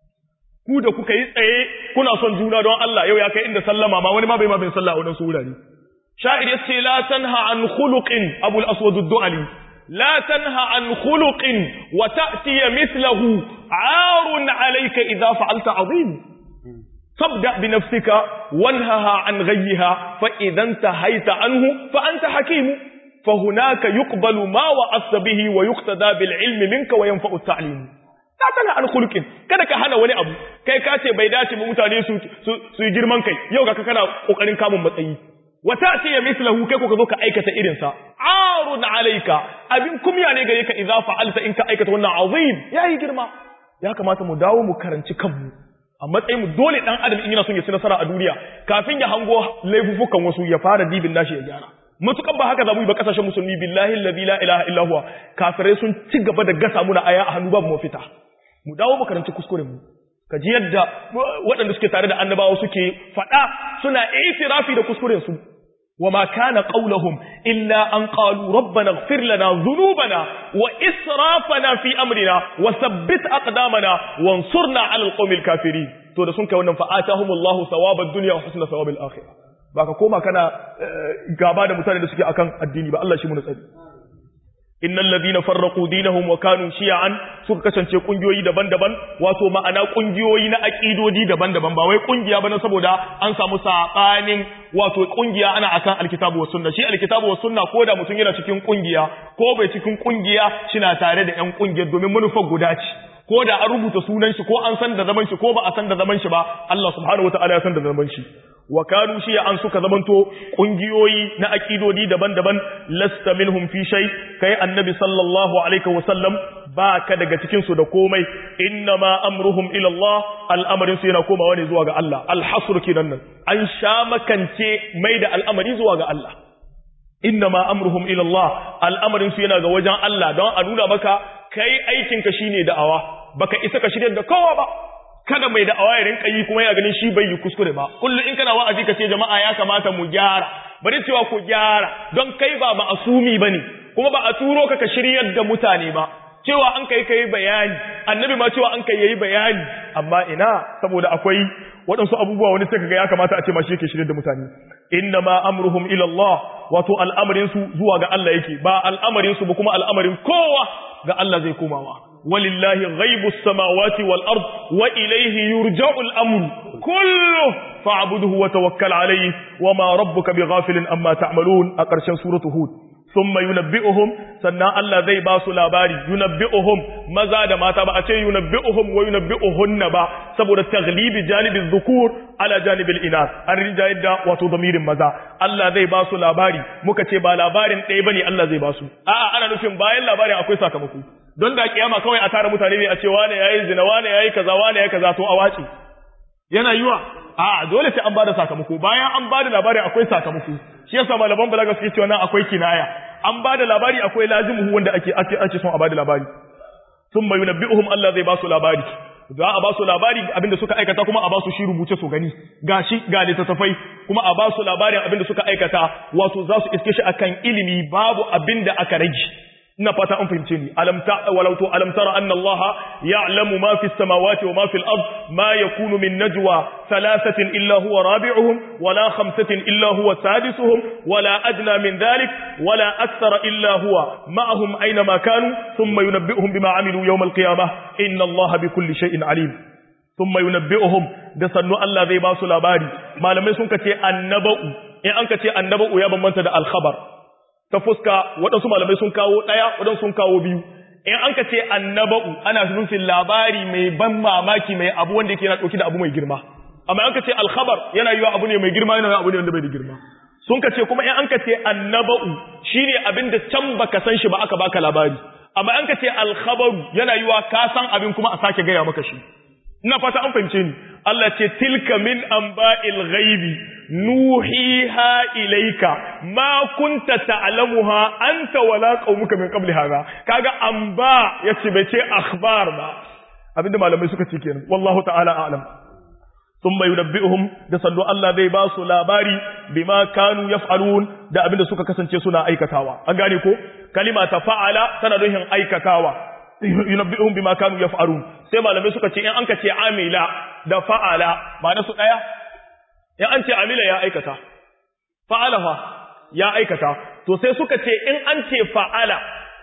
ku da kuka yi tsaye kuna son juna don Allah yau ya kai inda sallama ma wani ma bai ma bin sallah a wannan surari sha'ir yace la tanha an khuluqin abul aswad ad-du'ali la tanha an khuluqin wa ta'ti mithluhu 'arun 'alayka idha fa'alta 'azim fabda bi nafsika wanhaha an ghayha fa idha intahayta anhu fa anta hakim fa hunaka yuqbalu ma wa'asta bihi wa yuqtada bil 'ilmi minka wa yanfa'u at-ta'lim ta tana an khuluqin kada ka hana wani abu kai ka ce bai dace ba mutane su su yi girman kai yau ga ka kana kokarin kamun matsayi wata ce ya mislahu kai ko ka zo ka aikata irin sa arun alayka abin kumya ne gare ka idza fa'alta in ka aikata wannan azim yayi girma ya kamata mu dawo mu karanci kanmu a matsayin mu dole dan adam in yana son ya ci nasara a duniya kafin ya hango laifukan wasu ya fara dibin nashi ya gyara mutukan ba haka za mu yi ba kasashen musulmi billahi alladhi la ilaha illa huwa kafirai sun ci gaba da gasa muna aya a hannu babu mafita mu dawo mu karanci kuskuren mu kaji yadda waɗanda suke tare da annabawa suke faɗa suna itirafi da kuskuren su wama kana qauluhum illa an qalu rabbana ighfir lana dhunubana wa israfana fi amrina wa thabbit aqdamana wansurna 'ala alqawmil kafirin to da sun kai wannan fa atahumullahu thawabad dunya wa husna thawabil akhirah baka koma kana gaba da mutane da suke akan addini ba Allah shi mu tsari innal ladina farraqu dinahum wa kanu shi'an suka kasance kungiyoyi daban-daban wato ma'ana kungiyoyi na aqidodi daban-daban ba wai kungiya bane saboda an samu sabanin wato kungiya ana akan alkitabu was sunna shi alkitabu was sunna ko da mutun yana cikin kungiya ko bai cikin kungiya shina tare da ƴan kungiyar domin manufar guda ce ko da an rubuta sunan shi ko an san da zaman shi ko ba a san da zaman shi ba Allah subhanahu wataala ya san da zaman shi wa kanu shi an suka zamanto kungiyoyi na akidodi daban-daban lasta minhum fi shay kai annabi sallallahu alaihi wasallam baka daga cikin su da komai innama amruhum ila Allah al'amarin su yana komawa ne zuwa ga Allah al-hasr kinan nan an sha makance mai da al'amari zuwa ga Allah innama amruhum ila Allah al'amarin su yana ga wajen Allah don a nuna maka kai aikin ka shine da'awa baka isa ka shirye da kowa ba kada mai da'awa ya rinka yi kuma yana ganin shi bai yi kuskure ba kullu in kana wa'azi ka ce jama'a ya kamata mu gyara bari cewa ku gyara don kai ba ma'asumi bane kuma ba a turo ka ka shiryar da mutane ba cewa an kai kai bayani annabi ma cewa an kai yayi bayani amma ina saboda akwai waɗansu abubuwa wani sai kaga ya kamata a ce ma shi yake shiryar da mutane innama amruhum ila Allah wato al'amarin su zuwa ga Allah yake ba al'amarin su ba kuma al'amarin kowa ga Allah zai komawa walillahi ghaibus samawati wal ard wa ilayhi yurja'u al-amru kullu fa'budhu wa tawakkal alayhi wama rabbuka bighafilin amma ta'malun a ƙarshen suratu hud thumma yunabbi'uhum sannan Allah zai ba su labari yunabbi'uhum maza da mata ba a ce yunabbi'uhum wa yunabbi'uhunna ba saboda taglibi janibiz dhukur ala janibil inath an rijayar da wato damirin maza Allah zai ba su labari muka ce ba labarin ɗaya bane Allah zai ba su a'a ana nufin bayan labarin akwai sakamako don da kiyama kawai a tara mutane ne a ce wane yayi zina wane yayi kaza wane yayi kaza to a wace yana yiwa a dole sai an bada sakamako bayan an bada labari akwai sakamako shi yasa malaman balaga suke cewa nan akwai kinaya an bada labari akwai lazimu wanda ake ake ake son a bada labari thumma yunabbi'uhum Allah zai ba su labari za a ba su labari abinda suka aikata kuma a ba su shi rubuce su gani gashi ga littattafai kuma a ba su labarin abinda suka aikata wato za su iske shi akan ilimi babu abinda aka rage ina fata an fahimce ni alam ta walau to alam tara anna Allah ya'lamu ma fi samawati wa ma fi al-ard ma yakunu min najwa thalathatin illa huwa rabi'uhum wala khamsatin illa huwa sadisuhum wala adna min dhalik wala akthara illa huwa ma'ahum aina ma kanu thumma yunabbi'uhum bima 'amilu yawm al-qiyamah inna Allah bikulli shay'in 'alim thumma yunabbi'uhum da sannu Allah zai ba su labari malamai sun kace annaba'u in an kace annaba'u ya bambanta da al-khabar ta fuska waɗansu malamai sun kawo ɗaya waɗansu sun kawo biyu in an ka ce annaba'u ana nufin labari mai ban mamaki mai abu wanda yake yana ɗauki da abu mai girma amma an ka ce alkhabar yana yiwa abu ne mai girma yana abu ne wanda bai da girma sun ka ce kuma in an ka ce annaba'u shine abin da can baka san shi ba aka baka labari amma an ka ce alkhabaru yana yiwa ka san abin kuma a sake gaya maka shi ina fata an fahimce ni Allah ce tilka min anba'il ghaibi nuhiha ilayka ma kunta ta'lamuha anta wala qaumuka min qabli hadha kaga amba yace bai ce akhbar ba abinda malamai suka ce kenan wallahu ta'ala a'lam thumma yunabbi'uhum da sallu Allah zai ba su labari bima kanu yaf'alun da abinda suka kasance suna aikatawa an gane ko kalima ta fa'ala tana nufin aikatawa yunabbi'uhum bima kanu yaf'alun sai malamai suka ce in an ka ce amila da fa'ala ba na su daya in an ce amila ya aikata fa'ala fa ya aikata to sai suka ce in an ce fa'ala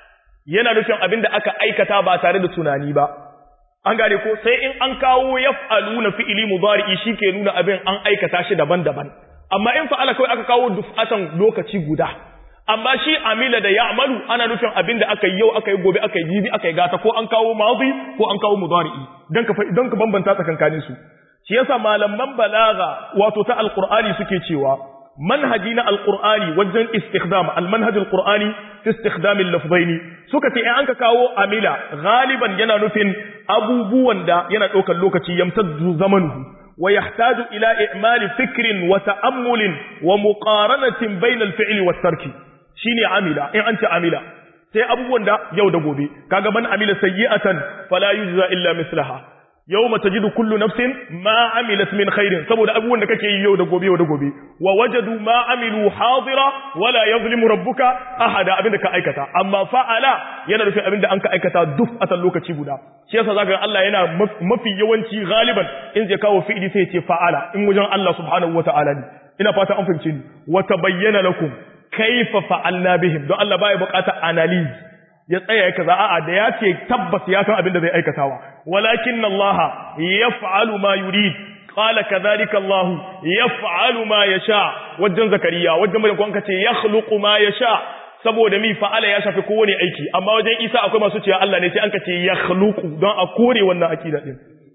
yana nufin abinda aka aikata ba tare da tunani ba an gane ko sai in an kawo yaf'aluna fi'ili mudari'i shike nuna abin an aikata shi daban-daban amma in fa'ala kawai aka kawo dufatan lokaci guda amma shi amila da ya'malu ana nufin abin da aka yi yau aka yi gobe aka yi jibi aka yi gata ko an kawo madi ko an kawo mudari'i dan ka dan ka bambanta tsakankanin su shi yasa malaman balaga wato ta alqur'ani suke cewa manhaji na alqur'ani wajen istikhdam almanhaj alqur'ani fi istikhdam al-lafzaini suka ce in an ka kawo amila galiban yana nufin abubuwan da yana daukar lokaci yamtaddu zamanuhu wa yahtaju ila i'mali fikrin wa ta'ammulin wa muqaranatin bayna al-fi'li wat-tarki shine amila in an ce amila sai abubuwan da yau da gobe kaga man amila sayyi'atan fala yujza illa mislaha yawma tajidu kullu nafsin ma amilat min khairin saboda abubuwan da kake yi yau da gobe yau da gobe wa wajadu ma amilu hadira wala yazlimu rabbuka ahada abinda ka aikata amma fa'ala yana nufin abinda an ka aikata duk a san lokaci guda shi yasa zaka Allah yana mafi yawanci galiban in zai kawo fi'ili sai ya ce fa'ala in wajen Allah subhanahu wata'ala ne ina fata an fahimce ni wa tabayyana lakum kaifa fa'alna bihim don Allah baya bukatar analysis ya tsaya ya kaza a'a da ya ce tabbas ya san abin da zai aikatawa walakin Allah yaf'alu ma yurid qala kadhalika Allah yaf'alu ma yasha wajen zakariya wajen mai kwanka ce yakhluqu ma yasha saboda mi fa'ala ya shafi kowane aiki amma wajen Isa akwai masu cewa Allah ne sai an ka ce yakhluqu don a kore wannan akida din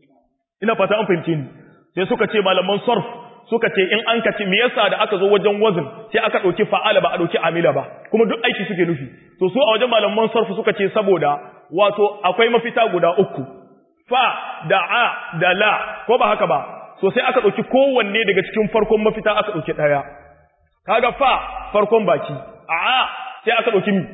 ina fata an fahimce ni sai suka ce malaman sarf suka ce in an kace me yasa da aka zo wajen wazn sai aka dauki fa'ala ba a dauki amila ba kuma duk aiki suke nufi to su a wajen malaman sarf suka ce saboda wato akwai mafita guda uku fa da a da la ko ba haka ba so sai aka dauki kowanne daga cikin farkon mafita aka dauki daya kaga fa farkon baki a sai aka dauki mi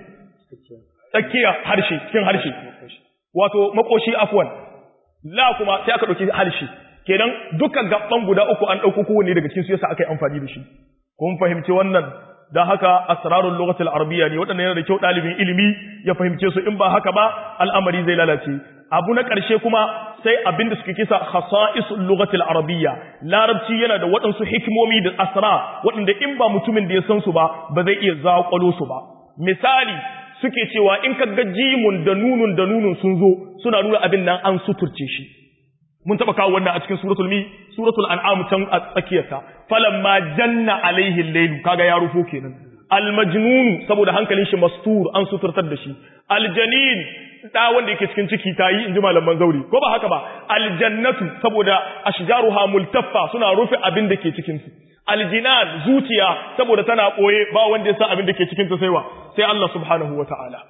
tsakiya harshe cikin harshe wato makoshi afwan la kuma sai aka dauki harshe kenan duka gaban guda uku an dauko kowanne daga cikin su yasa aka yi amfani da shi kun fahimci wannan dan haka asrarul lughatil arabiyya ne wadannan yana da kyau dalibin ilimi ya fahimce su in ba haka ba al'amari zai lalace abu na karshe kuma sai abinda suke kisa khasa'isul lughatil arabiyya larabci yana da wadansu hikimomi da asra wadanda in ba mutumin da ya san su ba ba zai iya zaƙwalo su ba misali suke cewa in ka ga jimun da nunun da nunun sun zo suna nuna abin nan an suturce shi mun taba kawo wannan a cikin suratul mi suratul an'am can a tsakiyarta falamma janna alaihi al-layl kaga ya rufo kenan al-majnun saboda hankalin shi mastur an suturtar da shi al-janin da wanda yake cikin ciki tayi inji malaman zauri ko ba haka ba al-jannatu saboda ashjaruha multaffa suna rufe abin da ke cikin su al-jinan zuciya saboda tana boye ba wanda ya san abin da ke cikin ta sai wa sai Allah subhanahu wataala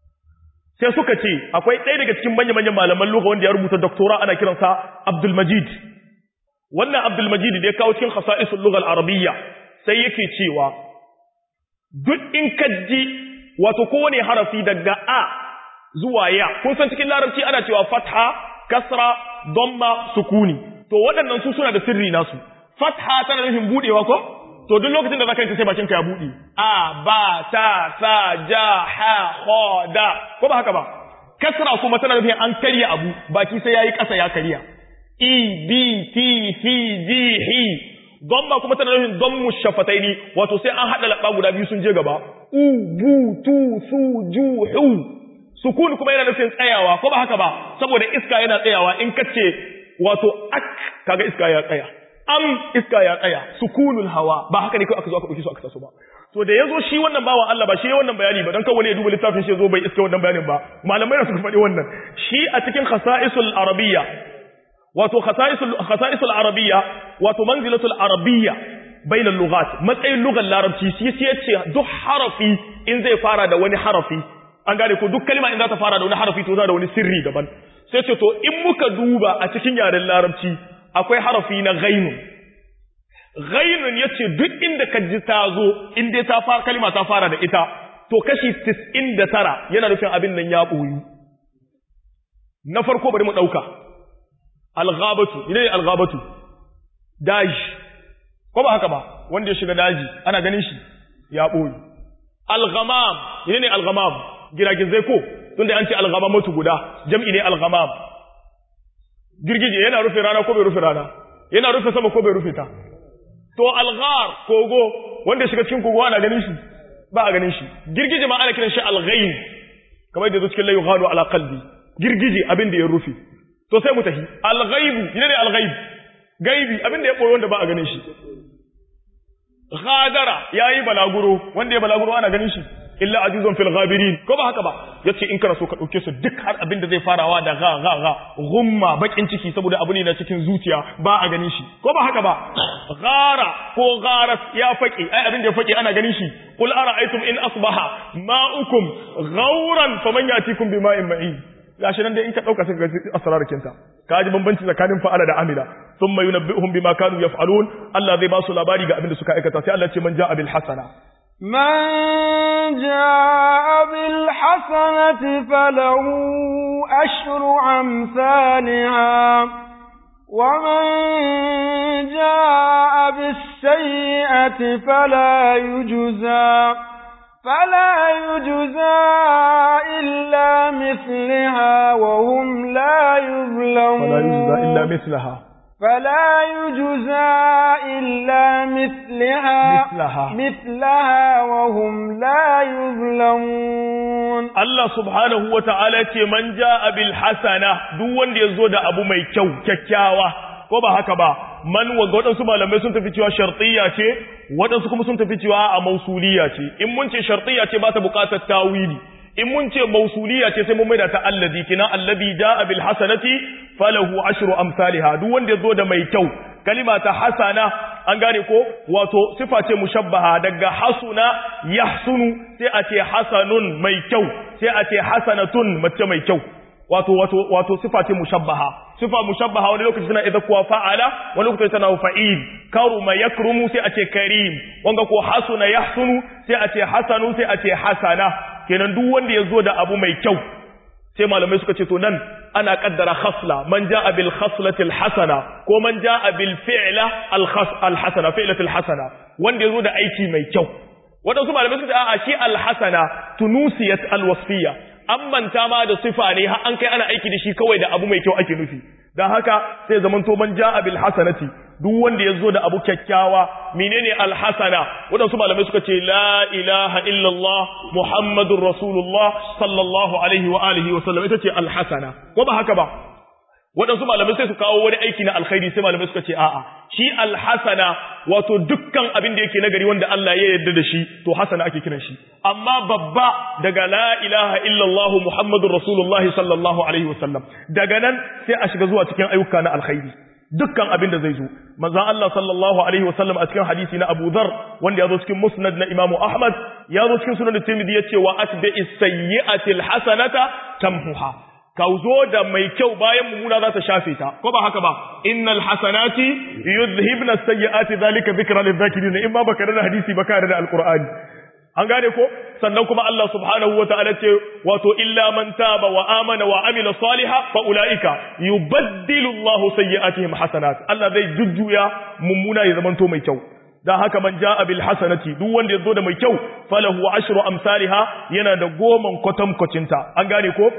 sai suka ce akwai ɗaya daga cikin manya-manyan malaman lugha wanda ya rubuta doktora ana kiransa Abdul Majid wannan Abdul Majid da ya kawo cikin khasa'isul lugha al-arabiyya sai yake cewa duk in kaji wato kowane harafi daga a zuwa ya kun san cikin larabci ana cewa fatha kasra dhamma sukuni to waɗannan su suna da sirri nasu fatha tana nufin budewa ko to duk lokacin da zaka yi sai bakin ka ya bude a ba ta sa ja ha kha da ko ba haka ba kasra kuma tana nufin an karya abu baki sai yayi kasa ya karya e b t c g h dhamma kuma tana nufin dhammu shafataini wato sai an hada labba guda biyu sun je gaba u bu tu su ju hu sukun kuma yana nufin tsayawa ko ba haka ba saboda iska yana tsayawa in kace wato ak kaga iska ya tsaya am iska ya tsaya sukunul hawa ba haka ne kai aka zo aka dauki su aka taso ba to da yazo shi wannan bawa Allah ba shi wannan bayani ba dan kan wani ya duba littafin shi yazo bai iska wannan bayanin ba malamai suka faɗi wannan shi a cikin khasa'isul arabiyya wato khasa'isul khasa'isul arabiyya wato manzilatul arabiyya bainal lughat matsayin lugar larabci shi sai yace duk harafi in zai fara da wani harafi an gane ko duk kalma in za ta fara da wani harafi to za da wani sirri daban sai ce to in muka duba a cikin yaren larabci akwai harafi na ghainun ghainun yace duk inda ka ji ta zo in dai ta fara kalma ta fara da ita to kashi tis'in da tara yana nufin abin nan ya boyu na farko bari mu dauka al-ghabatu idan al-ghabatu daji ko ba haka ba wanda ya shiga daji ana ganin shi ya boyu al-ghamam idan ne al-ghamam giragizai ko tunda an ce al-ghamamatu guda jam'i ne al-ghamam girgije yana rufe rana ko bai rufe rana yana rufe sama ko bai rufe ta to al-ghar kogo wanda ya shiga cikin kogo ana ganin shi ba a ganin shi girgije ma ana kiran shi al-ghaib kamar da cikin layu ghadu ala qalbi girgije abin da ya rufe to sai mu tafi al-ghaibu ne al-ghaib gaibi abin da ya boye wanda ba a ganin shi ghadara yayi balaguro wanda ya balaguro ana ganin shi illa ajuzun fil ghabirin ko ba haka ba yace in kana so ka dauke su duk har abin da zai farawa da ga ga ga gumma bakin ciki saboda abu ne na cikin zuciya ba a ganin shi ko ba haka ba ghara ko gharas ya faki ai abin da ya faki ana ganin shi qul ara'aytum in asbaha ma'ukum ghauran faman yatikum bima'in ma'in gashi nan dai in ka dauka sai ka ga asrarkinta kaji bambanci tsakanin fa'ala da amila thumma yunabbi'uhum bima kanu yaf'alun Allah zai ba su labari ga abin da suka aikata sai Allah ya ce man ja'a bil hasana من جاء بالحسنة فله أشر أمثالها ومن جاء بالسيئة فلا يجزى فلا يجزى إلا مثلها وهم لا يظلمون فلا يجزى إلا مثلها فلا يجزى إلا مثلها مثلها مثلها وهم لا يظلمون الله سبحانه وتعالى من جاء بالحسنة duk wanda yazo da abu mai kyau kyakkyawa ko ba haka ba man wa wadansu malamai sun tafi cewa shartiyya ce wadansu kuma sun tafi cewa a mausuliyya ce in mun ce shartiyya ce ba ta buƙatar tawili in mun ce mausuliyya ce sai mun maida ta allazi kina allazi jaa bil hasanati falahu ashru amsalha duk wanda yazo da mai kyau kalima ta hasana an gane ko wato sifa ce mushabbaha daga hasuna yahsunu sai a ce hasanun mai kyau sai a ce hasanatun mace mai kyau wato wato wato sifa ce mushabbaha sifa mushabbaha wani lokaci tana idza kuwa fa'ala wani lokaci tana fa'il karuma yakrumu sai a ce karim wanga ko hasuna yahsunu sai a ce hasanu sai a ce hasana kenan duk wanda yazo da abu mai kyau sai malamai suka ce to nan ana kaddara khasla man jaa bil khaslati al hasana ko man jaa bil fi'la al khas al hasana fi'lati al hasana wanda yazo da aiki mai kyau wadansu malamai suka ce a'a shi al hasana tunusiyat al wasfiyya an manta ma da sifa ne har an kai ana aiki da shi kawai da abu mai kyau ake nufi dan haka sai zaman to man jaa bil hasanati duk wanda yazo da abu kyakkyawa menene al hasana wadansu malamai suka ce la ilaha illallah muhammadur rasulullah sallallahu alaihi wa alihi wa sallam ita ce al hasana ko ba haka ba wadansu malamai sai su kawo wani aiki na alkhairi sai malamai suka ce a'a shi al hasana wato dukkan abin da yake nagari wanda Allah ya yarda da shi to hasana ake kiran shi amma babba daga la ilaha illallah muhammadur rasulullah sallallahu alaihi wa sallam daga nan sai a shiga zuwa cikin ayyuka na alkhairi dukkan abin da zai zo manzon Allah sallallahu alaihi wasallam a cikin hadisi na Abu Dharr wanda ya zo cikin Musnad na Imam Ahmad ya zo cikin Sunan Tirmidhi yace wa atbi'is sayyi'ati alhasanata tamhuha ka zo da mai kyau bayan mummuna za ta shafe ta ko ba haka ba innal hasanati yuzhibna as-sayyi'ati dhalika dhikra lidh-dhakirin in ma baka da hadisi baka da alqur'ani an gane ko sannan kuma Allah subhanahu wataala ce wato illa man taba wa amana wa amila salihan fa ulaika yubaddilu Allahu sayyi'atihim hasanat Allah zai jujjuya mummuna ya zamanto mai kyau dan haka man jaa bil hasanati duk wanda yazo da mai kyau falahu ashru amsalha yana da goman kwatam kwacinta an gane ko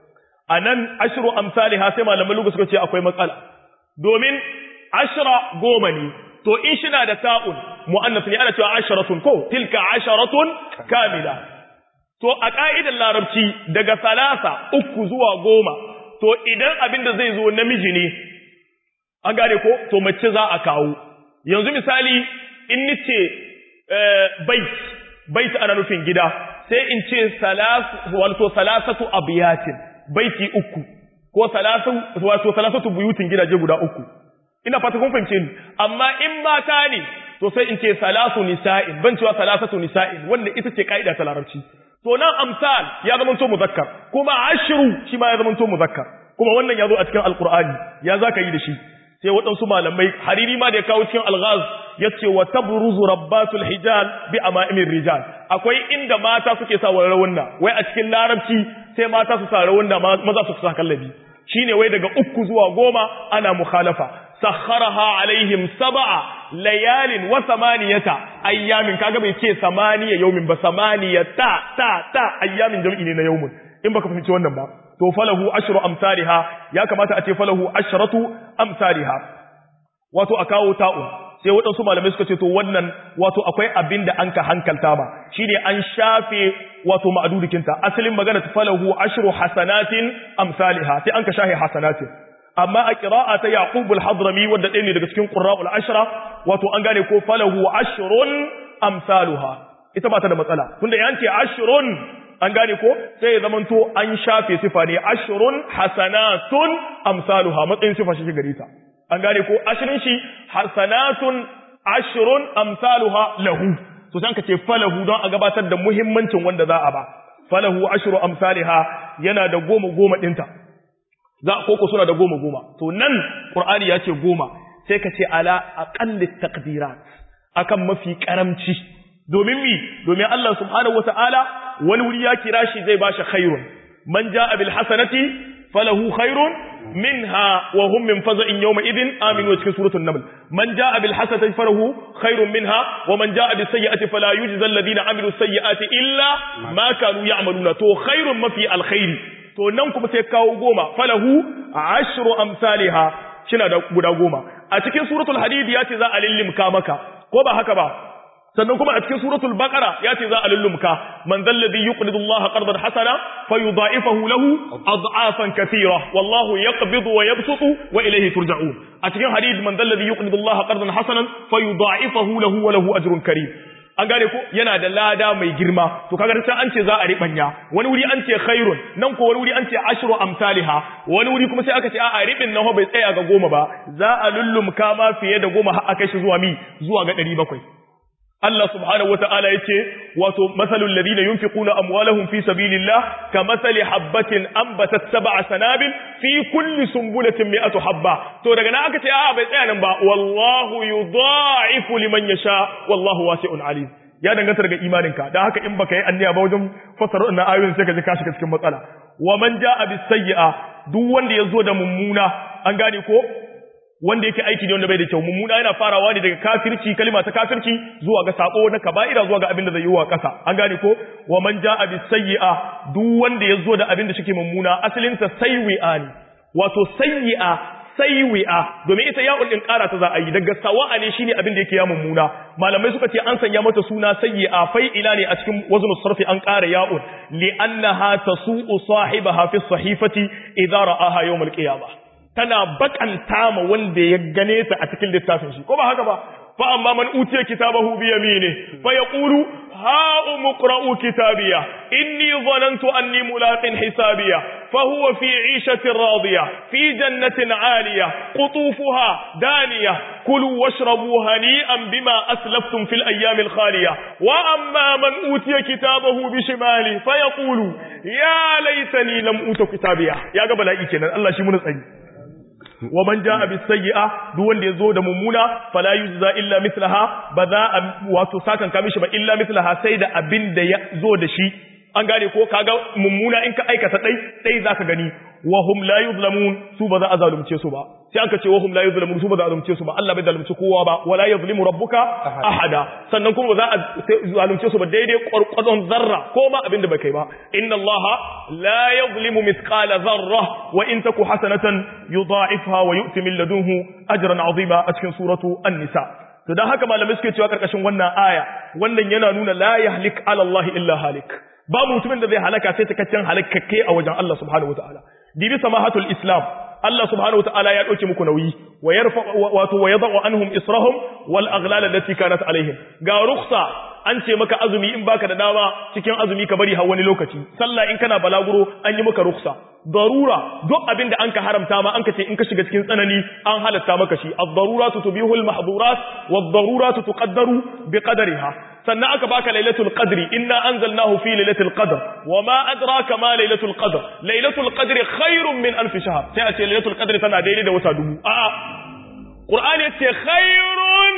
anan ashru amsalha sai malaman lugu suka ce akwai matsala domin ashra goma ne to in shina da ta'un mu'annas ne ana cewa asharatun ko tilka asharatun kamila to a ka'idar larabci daga salasa uku zuwa goma to idan abin da zai zo namiji ne an gane ko to mace za a kawo yanzu misali in nace bait bait ana nufin gida sai in ce salas wato salasatu abiyatin baiti uku ko salatu wato salasatu buyutin gidaje guda uku ina fata kun fahimce ni amma in mata ne to sai in ce salasu nisa'in ban cewa salasatu nisa'in wanda ita ce kaida ta larabci to nan amsal ya zama to muzakkar kuma ashru shi ma ya zama to muzakkar kuma wannan yazo a cikin alqur'ani ya zaka yi da shi sai waɗansu malamai hariri ma da ya kawo cikin alghaz yace wa tabruzu rabbatul hijal bi ama'imir rijal akwai inda mata suke sa rawunna wai a cikin larabci sai mata su sa rawunna maza su sa kallabi shine wai daga uku zuwa goma ana mukhalafa sakharaha alaihim sab'a layalin wa samaniyata ayyamin kaga bai ce samaniya yawmin ba samaniyata ta ta ayyamin jam'i ne na yawmun in baka fahimci wannan ba to falahu ashru amsalha ya kamata a ce falahu ashratu amsalha wato a kawo ta'un sai waɗansu malamai suka ce to wannan wato akwai abin da an ka hankalta ba shine an shafe wato ma'adudikinta asalin magana ta falahu ashru hasanatin amsalha sai an ka shafe hasanatin amma a qira'a ta yaqub al-hadrami wanda ɗaya ne daga cikin qurra'ul ashra wato an gane ko falahu ashrun amsaluha ita ba ta da matsala tunda yanke ashrun an gane ko sai ya zamanto an shafe sifa ne ashrun hasanatun amsaluha matsayin sifa shi gare ta an gane ko ashirin shi hasanatun ashrun amsaluha lahu to san ka ce falahu don a gabatar da muhimmancin wanda za a ba falahu ashru amsalha yana da goma goma dinta za koko suna da goma goma to nan qur'ani ya ce goma sai ka ce ala aqalli taqdirat akan mafi karamci domin mi domin Allah subhanahu wataala wani wuri ya kira shi zai bashi khairun man jaa bil hasanati falahu khairun minha wa hum min faza'in yawma idin aminu cikin suratul naml man jaa bil hasanati falahu khairun minha wa man jaa bis sayyi'ati fala yujza alladhina amilu sayyi'ati illa ma kanu ya'maluna to khairun mafi alkhairi to nan kuma sai kawo goma falahu ashru amsalha kina da guda goma a cikin suratul hadid yace za a lillimka maka ko ba haka ba sannan kuma a cikin suratul baqara yace za a lullumka man dhal ladhi yuqridu allaha qardan hasana fayudha'ifahu lahu ad'afan katira wallahu yaqbidu wa yabsutu wa ilayhi turja'un a cikin hadith man dhal ladhi yuqridu allaha qardan hasanan fayudha'ifahu lahu wa lahu ajrun karim an gane ko yana da lada mai girma to kaga sai an ce za a ribanya wani wuri an ce khairun nan ko wani wuri an ce ashru amsalha wani wuri kuma sai aka ce a'a ribin nan bai tsaya ga goma ba za a lullumka ma fiye da goma har aka shi zuwa mi zuwa ga ɗari bakwai Allah subhanahu wata'ala yace wato masalul ladina yunfiquna amwalahum fi sabilillah kamathali habatin anbatat sab'a sanabil fi kulli sunbulatin mi'atu habba to daga nan aka ce a bai tsaya nan ba wallahu yudha'ifu liman yasha wallahu wasi'un alim ya danganta daga imaninka dan haka in baka yi anniya ba wajen fasara wannan ayoyin sai ka ji ka shiga cikin matsala wa man ja'a bis sayyi'a duk wanda yazo da mummuna an gane ko wanda yake aiki ne wanda bai da kyau mummuna yana farawa ne daga kafirci kalma ta kafirci zuwa ga sako na kaba'ira zuwa ga abin da zai yi wa kasa an gane ko wa man jaa bis sayyi'a duk wanda yazo da abin da shike mummuna asalin ta sayyi'a ne wato sayyi'a sayyi'a domin ita ya'ul din ƙara ta za a yi daga sawa'a ne shine abin da yake ya mummuna malamai suka ce an sanya mata suna sayyi'a fa'ila ne a cikin wazn sarfi an ƙara ya'ul li'annaha tasu'u sahibaha fi sahifati idza ra'aha yawm al-qiyamah tana bakanta ma wanda ya gane ta a cikin littafin shi ko ba haka ba fa amma man utiya kitabahu bi yamini fa yaqulu ha umqra'u kitabiya inni dhanantu anni mulaqin hisabiya fa huwa fi 'ishatin radiya fi jannatin 'aliya qutufuha daniya kulu washrabu hani'an bima aslaftum fil ayyamil khaliya wa amma man utiya kitabahu bi shimali fa yaqulu ya laitani lam uta kitabiya ya ga bala'i kenan Allah shi mun tsari wa man jaa bis sayyi'a duk wanda yazo da mummuna fala yujza illa mithlaha ba za a wato sakan ka mishi ba illa mithlaha sai da abin da ya zo da shi an gane ko kaga mummuna in ka aikata dai dai zaka gani wa hum la yuzlamun su ba za a zalunce su ba sai aka ce wa hum la yuzlamun su ba za a zalunce su ba Allah bai zalunci kowa ba wala yuzlimu rabbuka ahada sannan kuma ba za a zalunce su ba daidai ƙwarƙwadon zarra ko ma abin da bai kai ba inna Allah la yuzlimu mithqala zarra wa in taku hasanatan yudha'ifha wa yu'ti min ladunhu ajran 'azima a cikin suratu an-nisa to dan haka malamai suke cewa karkashin wannan aya wannan yana nuna la yahlik 'ala Allah illa halik ba mutumin da zai halaka sai takaccen halakakke a wajen Allah subhanahu wataala dibi samahatul islam Allah subhanahu wataala ya dauke muku nauyi wa yarfa wato wa yadau anhum israhum wal aghlal allati kanat alaihim ga rukhsa an ce maka azumi in baka da dama cikin azumi ka bari har wani lokaci sallah in kana balaguro an yi maka rukhsa darura duk abinda an ka haramta ma an ka ce in ka shiga cikin tsanani an halatta maka shi ad-daruratu tubihu al-mahdhurat wad-daruratu tuqaddaru biqadariha sannan aka baka lailatul qadri inna anzalnahu fi lailatul qadr wama adraka ma lailatul qadr lailatul qadri khairun min alf shahr sai a ce lailatul qadri tana daidai da wata dubu a'a qur'ani yace khairun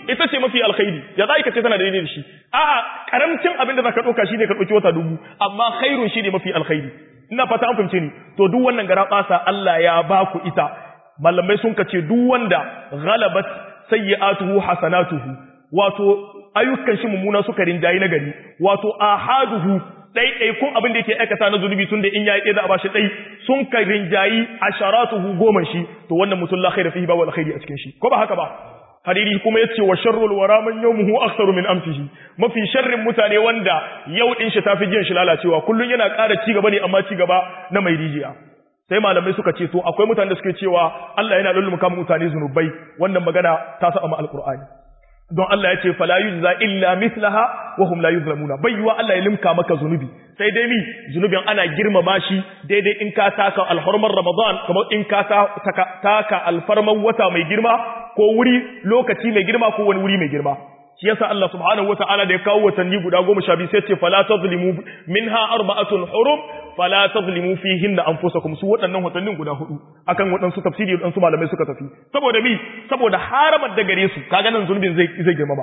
ita ce mafi alkhairi ya za ka ce tana daidai da shi a'a karamcin abin da zaka dauka shine ka dauki wata dubu amma khairun shine mafi alkhairi ina fata an fahimce ni to duk wannan gara basa Allah ya ba ku ita malamai sun kace duk wanda ghalabat sayyi'atuhu hasanatuhu wato ayyukan shi mummuna suka rinjayi na gari wato ahaduhu ɗaiɗaikun abin da yake aikata na zunubi tun da in yayi ɗaya za a bashi ɗai sun ka rinjayi asharatuhu goma shi to wannan mutum la khaira fihi ba wal khairi a cikin shi ko ba haka ba hadiri kuma yace wa sharrul wara man yawmuhu aktharu min amsihi mafi sharrin mutane wanda yau din shi tafi jin shi lalacewa kullun yana ƙara ci gaba ne amma ci gaba na mai rijiya sai malamai suka ce to akwai mutane da suke cewa Allah yana lullumka mutane zunubai wannan magana ta saba ma alqur'ani don Allah ya ce fala yujza illa mithlaha wa hum la yuzlamuna bayyuwa Allah ya limka maka zunubi sai dai mi zunubin ana girmama shi daidai in ka taka alhurmar Ramadan kamar in ka taka, taka alfarman wata mai girma ko wuri lokaci mai girma ko wani wuri mai girma shi yasa Allah subhanahu wataala da ya kawo watanni guda goma sha biyu sai ce fala tazlimu minha arba'atun hurum fala tazlimu fihinna anfusakum su waɗannan watannin guda hudu akan waɗansu tafsiri waɗansu malamai suka tafi saboda mi saboda haramar da gare su kaga nan zulubin zai zai girmama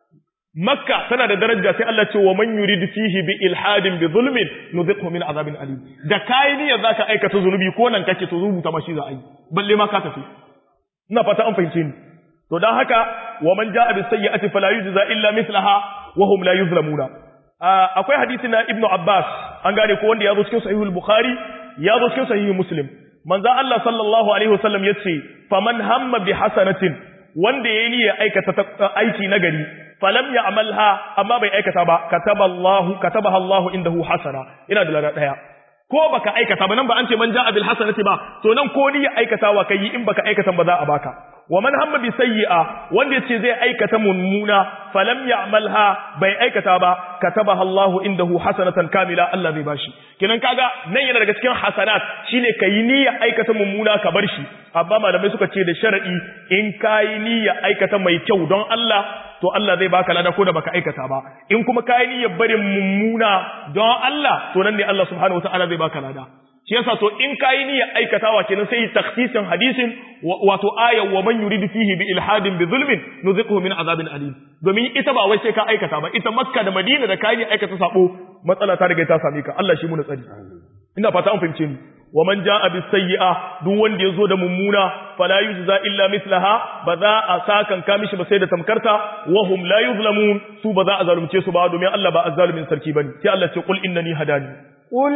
Makka tana da daraja sai Allah ce wa man yurid fihi bi ilhadin bi zulmin nudhiqhu min azabin alim da kai niyyar zaka aikata zulubi ko nan kake to rubuta mashi za a yi balle ma ka tafi ina fata an fahimce ni to dan haka wa man jaa bis sayyi'ati fala yujza illa mithlaha wa hum la yuzlamuna akwai hadisi na ibnu abbas an gane ko wanda yazo cikin sahihul bukhari yazo cikin sahihul muslim manzo Allah sallallahu alaihi wasallam yace faman hamma bi hasanatin wanda yayi niyyar aikata aiki nagari falam ya'malha amma bai aikata ba kataballahu katabaha Allahu indahu hasana ina da lada daya ko baka aikata ba nan ba an ce man ja'a bil hasanati ba to nan ko niyyar aikatawa kai in baka aikata ba za a baka wa man hamma bi sayyi'a wanda yace zai aikata mummuna falam ya'malha bai aikata ba katabaha Allahu indahu hasanatan kamila Allah zai bashi kenan kaga nan yana daga cikin hasanat shine kai niyya aikata mummuna ka bar shi amma malamai suka ce da shar'i in kai niyya aikata mai kyau don Allah to Allah zai baka lada ko da baka aikata ba in kuma kai niyyar barin mummuna don Allah to nan ne Allah subhanahu wataala zai baka lada shi yasa to in kai niyyar aikatawa kenan sai takhsisin hadisin wato ayat wa man yuridu fihi bi ilhadin bi zulmin nuziquhu min azabin alim domin ita ba wai sai ka aikata ba ita Makka da Madina da kai aikata sabo matsala ta riga ta same ka Allah shi mu na tsari ina fata an fahimce ni wa man jaa bis sayyi'a duk wanda yazo da mummuna fala yujza illa mithlaha ba za a sakan ka mishi ba sai da tamkarta wa hum la yuzlamun su ba za a zalunce su ba domin Allah ba azzalumin sarki bane sai Allah ce qul innani hadani قل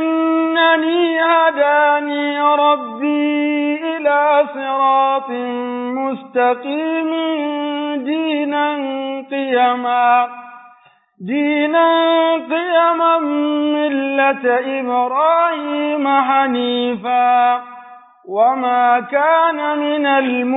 إنني هداني ربي إلى صراط مستقيم دينا قيما دينا قيما ملة إبراهيم حنيفا وما كان من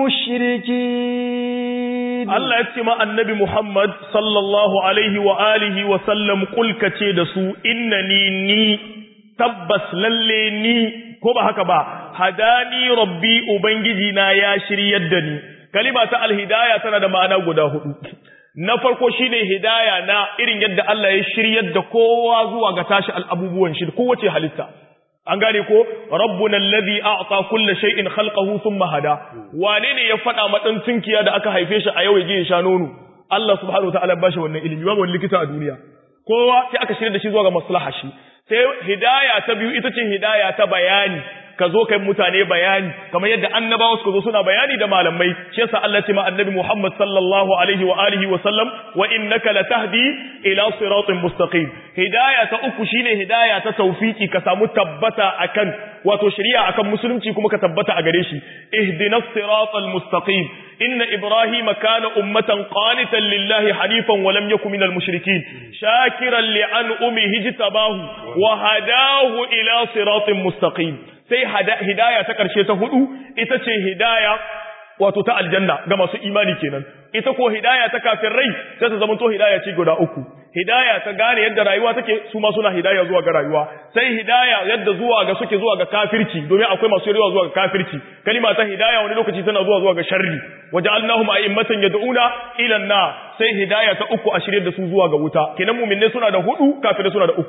المشركين الله يتسمى النبي محمد صلى الله عليه وآله وسلم قل كتيدسو إنني ني تبس للي كوبا هكبا هداني ربي أبنجينا يا شري يدني كلمة الهداية تنا دمانا قداه na farko shine hidaya na irin yadda Allah ya shiryar da kowa zuwa ga tashi al'abubuwan shi kowace halitta an gane ko rabbuna allazi a'ta kulli shay'in khalqahu thumma hada wane ne ya fada madan tunkiya da aka haife shi a yau yaje ya sha nono Allah subhanahu wataala ba shi wannan ilimi babu wani likita a duniya kowa sai aka shirya da shi zuwa ga maslaha shi sai hidaya ta biyu ita ce hidaya ta bayani ka zo kai mutane bayani kamar yadda annabawa suka zo suna bayani da malamai shi yasa Allah ya ce ma annabi Muhammad sallallahu alaihi wa alihi wa sallam wa innaka latahdi ila siratin mustaqim hidaya ta uku shine hidaya ta tawfiki ka samu tabbata akan wato shari'a akan musulunci kuma ka tabbata a gare shi ihdinas siratal mustaqim inna ibrahima kana ummatan qanitan lillahi hanifan wa lam yakun minal mushrikeen shakiran li an'umihi jtabahu wa hadahu ila siratin mustaqim sai hidaya ta ƙarshe ta hudu ita ce hidaya wato ta aljanna ga masu imani kenan ita ko hidaya ta kafirai sai ta zama to hidaya ce guda uku hidaya ta gane yadda rayuwa take su ma suna hidaya zuwa ga rayuwa sai hidaya yadda zuwa ga suke zuwa ga kafirci domin akwai masu yawa zuwa ga kafirci kalima ta hidaya wani lokaci tana zuwa zuwa ga sharri waja'alnahum a'immatan yad'una ila an-nar sai hidaya ta uku a shirye da su zuwa ga wuta kenan mu'minne suna da hudu kafirai suna da uku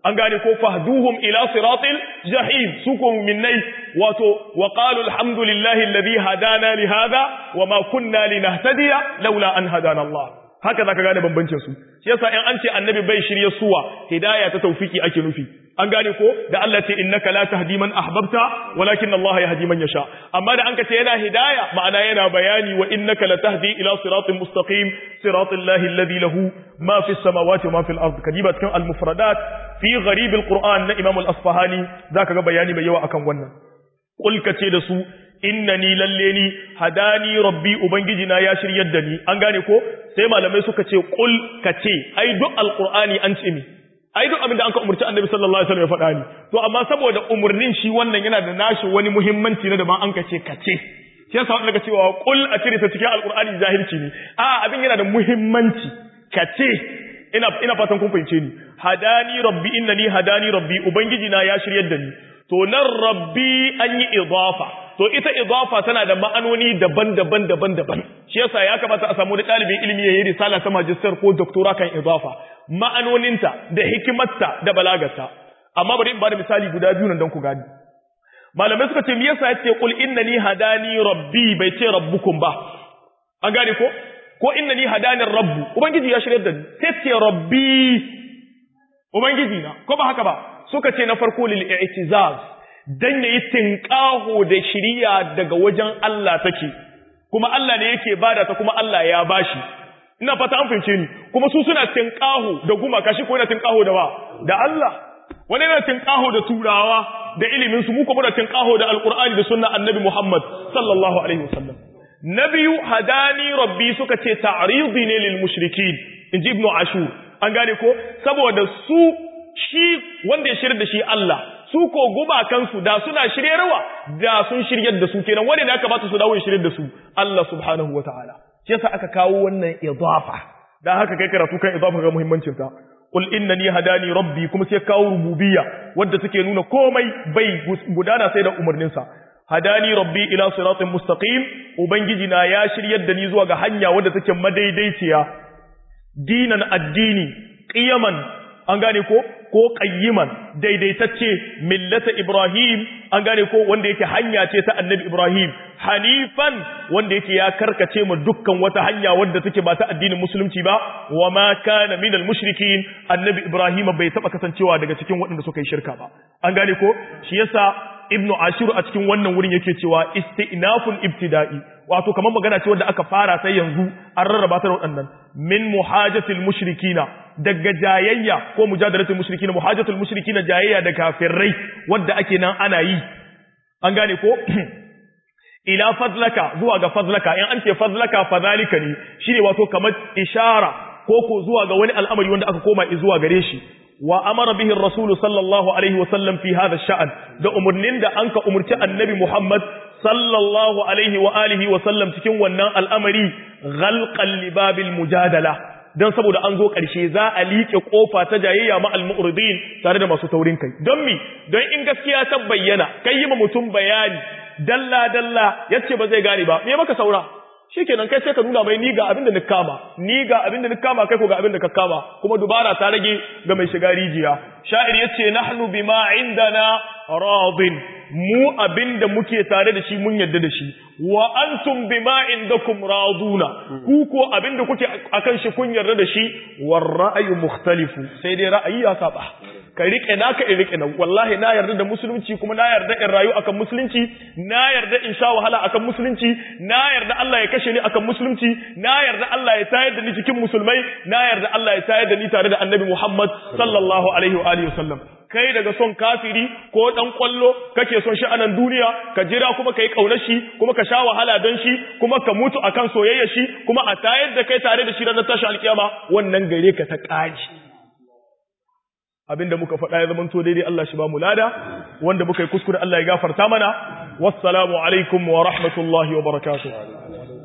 an gane ko fahduhum ila siratil jahim su ko mu'minai wato wa qalu alhamdulillahi alladhi hadana li hadha wama kunna linahtadiya laula an hadana Allah haka zaka gane bambancin su shi yasa in an ce annabi bai shirye suwa hidaya ta tawfiki ake nufi an gane ko da Allah ce innaka la tahdi man ahbabta walakin Allah yahdi man yasha amma da an ka ce yana hidaya ma'ana yana bayani wa innaka la tahdi ila siratin mustaqim siratal lahi alladhi lahu ma fis samawati wa ma fil ard kadiba cikin al mufradat fi gharib al qur'an na imam al asfahani zaka ga bayani mai yawa akan wannan kul kace da su innani lalle ni hadani rabbi ubangiji na ya shiryar da ni an gane ko sai malamai suka ce kul kace ai duk al qur'ani an ce mi ai duk abin da anka umurci annabi sallallahu alaihi wasallam ya faɗa ni to amma saboda umurnin shi wannan yana da nashi wani muhimmanci na daban an ka ce kace shi yasa wanda ka cewa qul a cire ta cikin alqur'ani jahilci ne a abin yana da muhimmanci kace ina ina fatan kun fahimce ni hadani rabbi innani hadani rabbi ubangiji na ya shiryar da ni to nan rabbi an yi idafa to ita idafa tana da ma'anoni daban-daban daban-daban shi yasa ya kamata a samu da ɗalibin ilimi yayin risala ta magister ko doctora kan idafa ma'anoninta da hikimarta da balagarta amma bari in bada misali guda biyu nan don ku gani malamai suka ce me yasa yace qul innani hadani rabbi bai ce rabbukum ba an gane ko ko innani hadani rabbu ubangiji ya shirye da ni sai ce rabbi ubangiji na ko ba haka ba suka ce na farko lil i'tizaz dan yayi tinqaho da shiriya daga wajen Allah take kuma Allah ne yake bada ta kuma Allah ya bashi ina fata an fahimce ni kuma su suna tinqaho da gumaka shi ko yana tinqaho da ba da Allah wani yana tinqaho da turawa da ilimin su mu kuma da tinqaho da alqur'ani da sunna annabi Muhammad sallallahu alaihi wasallam nabiyu hadani rabbi suka ce ta'ridi ne lil mushrikin inji ibnu ashur an gane ko saboda su shi wanda ya shirye da shi Allah su ko gumakansu da suna shiryarwa da sun shiryar da su kenan wanda ya kamata su dawo shiryar da su Allah subhanahu wataala shi yasa aka kawo wannan idafa dan haka kai karatu kan idafa ga muhimmancin ta qul innani hadani rabbi kuma sai kawo rububiyya wanda take nuna komai bai gudana sai da umarnin sa hadani rabbi ila siratin mustaqim ubangiji na ya shiryar da ni zuwa ga hanya wadda take madaidaiciya dinan addini qiyaman an gane ko ko qayyiman daidaitacce millata ibrahim an gane ko wanda yake hanya ce ta annabi ibrahim hanifan wanda yake ya karkace mu dukkan wata hanya wadda take ba ta addinin musulunci ba wa ma kana minal mushrikin annabi ibrahim bai taba kasancewa daga cikin waɗanda suka yi shirka ba an gane ko shi yasa ibnu ashur a cikin wannan wurin yake cewa istinaful ibtida'i wato kamar magana ce wanda aka fara sai yanzu an rarraba ta da waɗannan min muhajatil mushrikina daga jayayya ko mujadalatul mushrikina muhajatul mushrikina jayayya da kafirai wanda ake nan ana yi an gane ko ila fadlaka zuwa ga fadlaka in an ce fadlaka fadhalika ne shine wato kamar ishara ko ko zuwa ga wani al'amari wanda aka koma zuwa gare shi wa amara bihi ar-rasul sallallahu alaihi wa sallam fi hadha ash-sha'n da umurnin da anka umurci annabi Muhammad sallallahu alaihi wa alihi wa sallam cikin wannan al'amari ghalqan libabil mujadala dan saboda an zo ƙarshe za a liƙe ƙofa ta jayayya ma al-mu'ridin tare da masu taurin kai don mi don in gaskiya ta bayyana kai yi ma mutum bayani dalla dalla yace ba zai gane ba me maka saura shikenan kai sai ka nuna mai ni ga abin da ni kama ni ga abin da ni kama kai ko ga abin da ka kama kuma dubara ta rage ga mai shiga rijiya sha'ir yace nahnu bima indana radin mu abinda muke tare da shi mun yarda da shi wa antum bima indakum raduna ku ko abinda kuke akan shi kun yarda da shi war ra'yu mukhtalifu sai dai ra'ayi ya saba ka rike naka in rike nan wallahi na yarda da musulunci kuma na yarda in rayu akan musulunci na yarda in sha wahala akan musulunci na yarda Allah ya kashe ni akan musulunci na yarda Allah ya tayar da ni cikin musulmai na yarda Allah ya tayar da ni tare da annabi Muhammad sallallahu alaihi wa alihi wasallam kai daga son kafiri ko dan kwallo kake son shi a nan duniya ka jira kuma kai kaunar shi kuma ka sha wahala don shi kuma ka mutu akan soyayya shi kuma a tayar da kai tare da shi ranar tashi alkiyama wannan gare ka ta kaji abinda muka faɗa ya zamanto daidai Allah shi ba mu lada wanda muka yi kuskure Allah ya gafarta mana wassalamu alaikum wa rahmatullahi wa barakatuh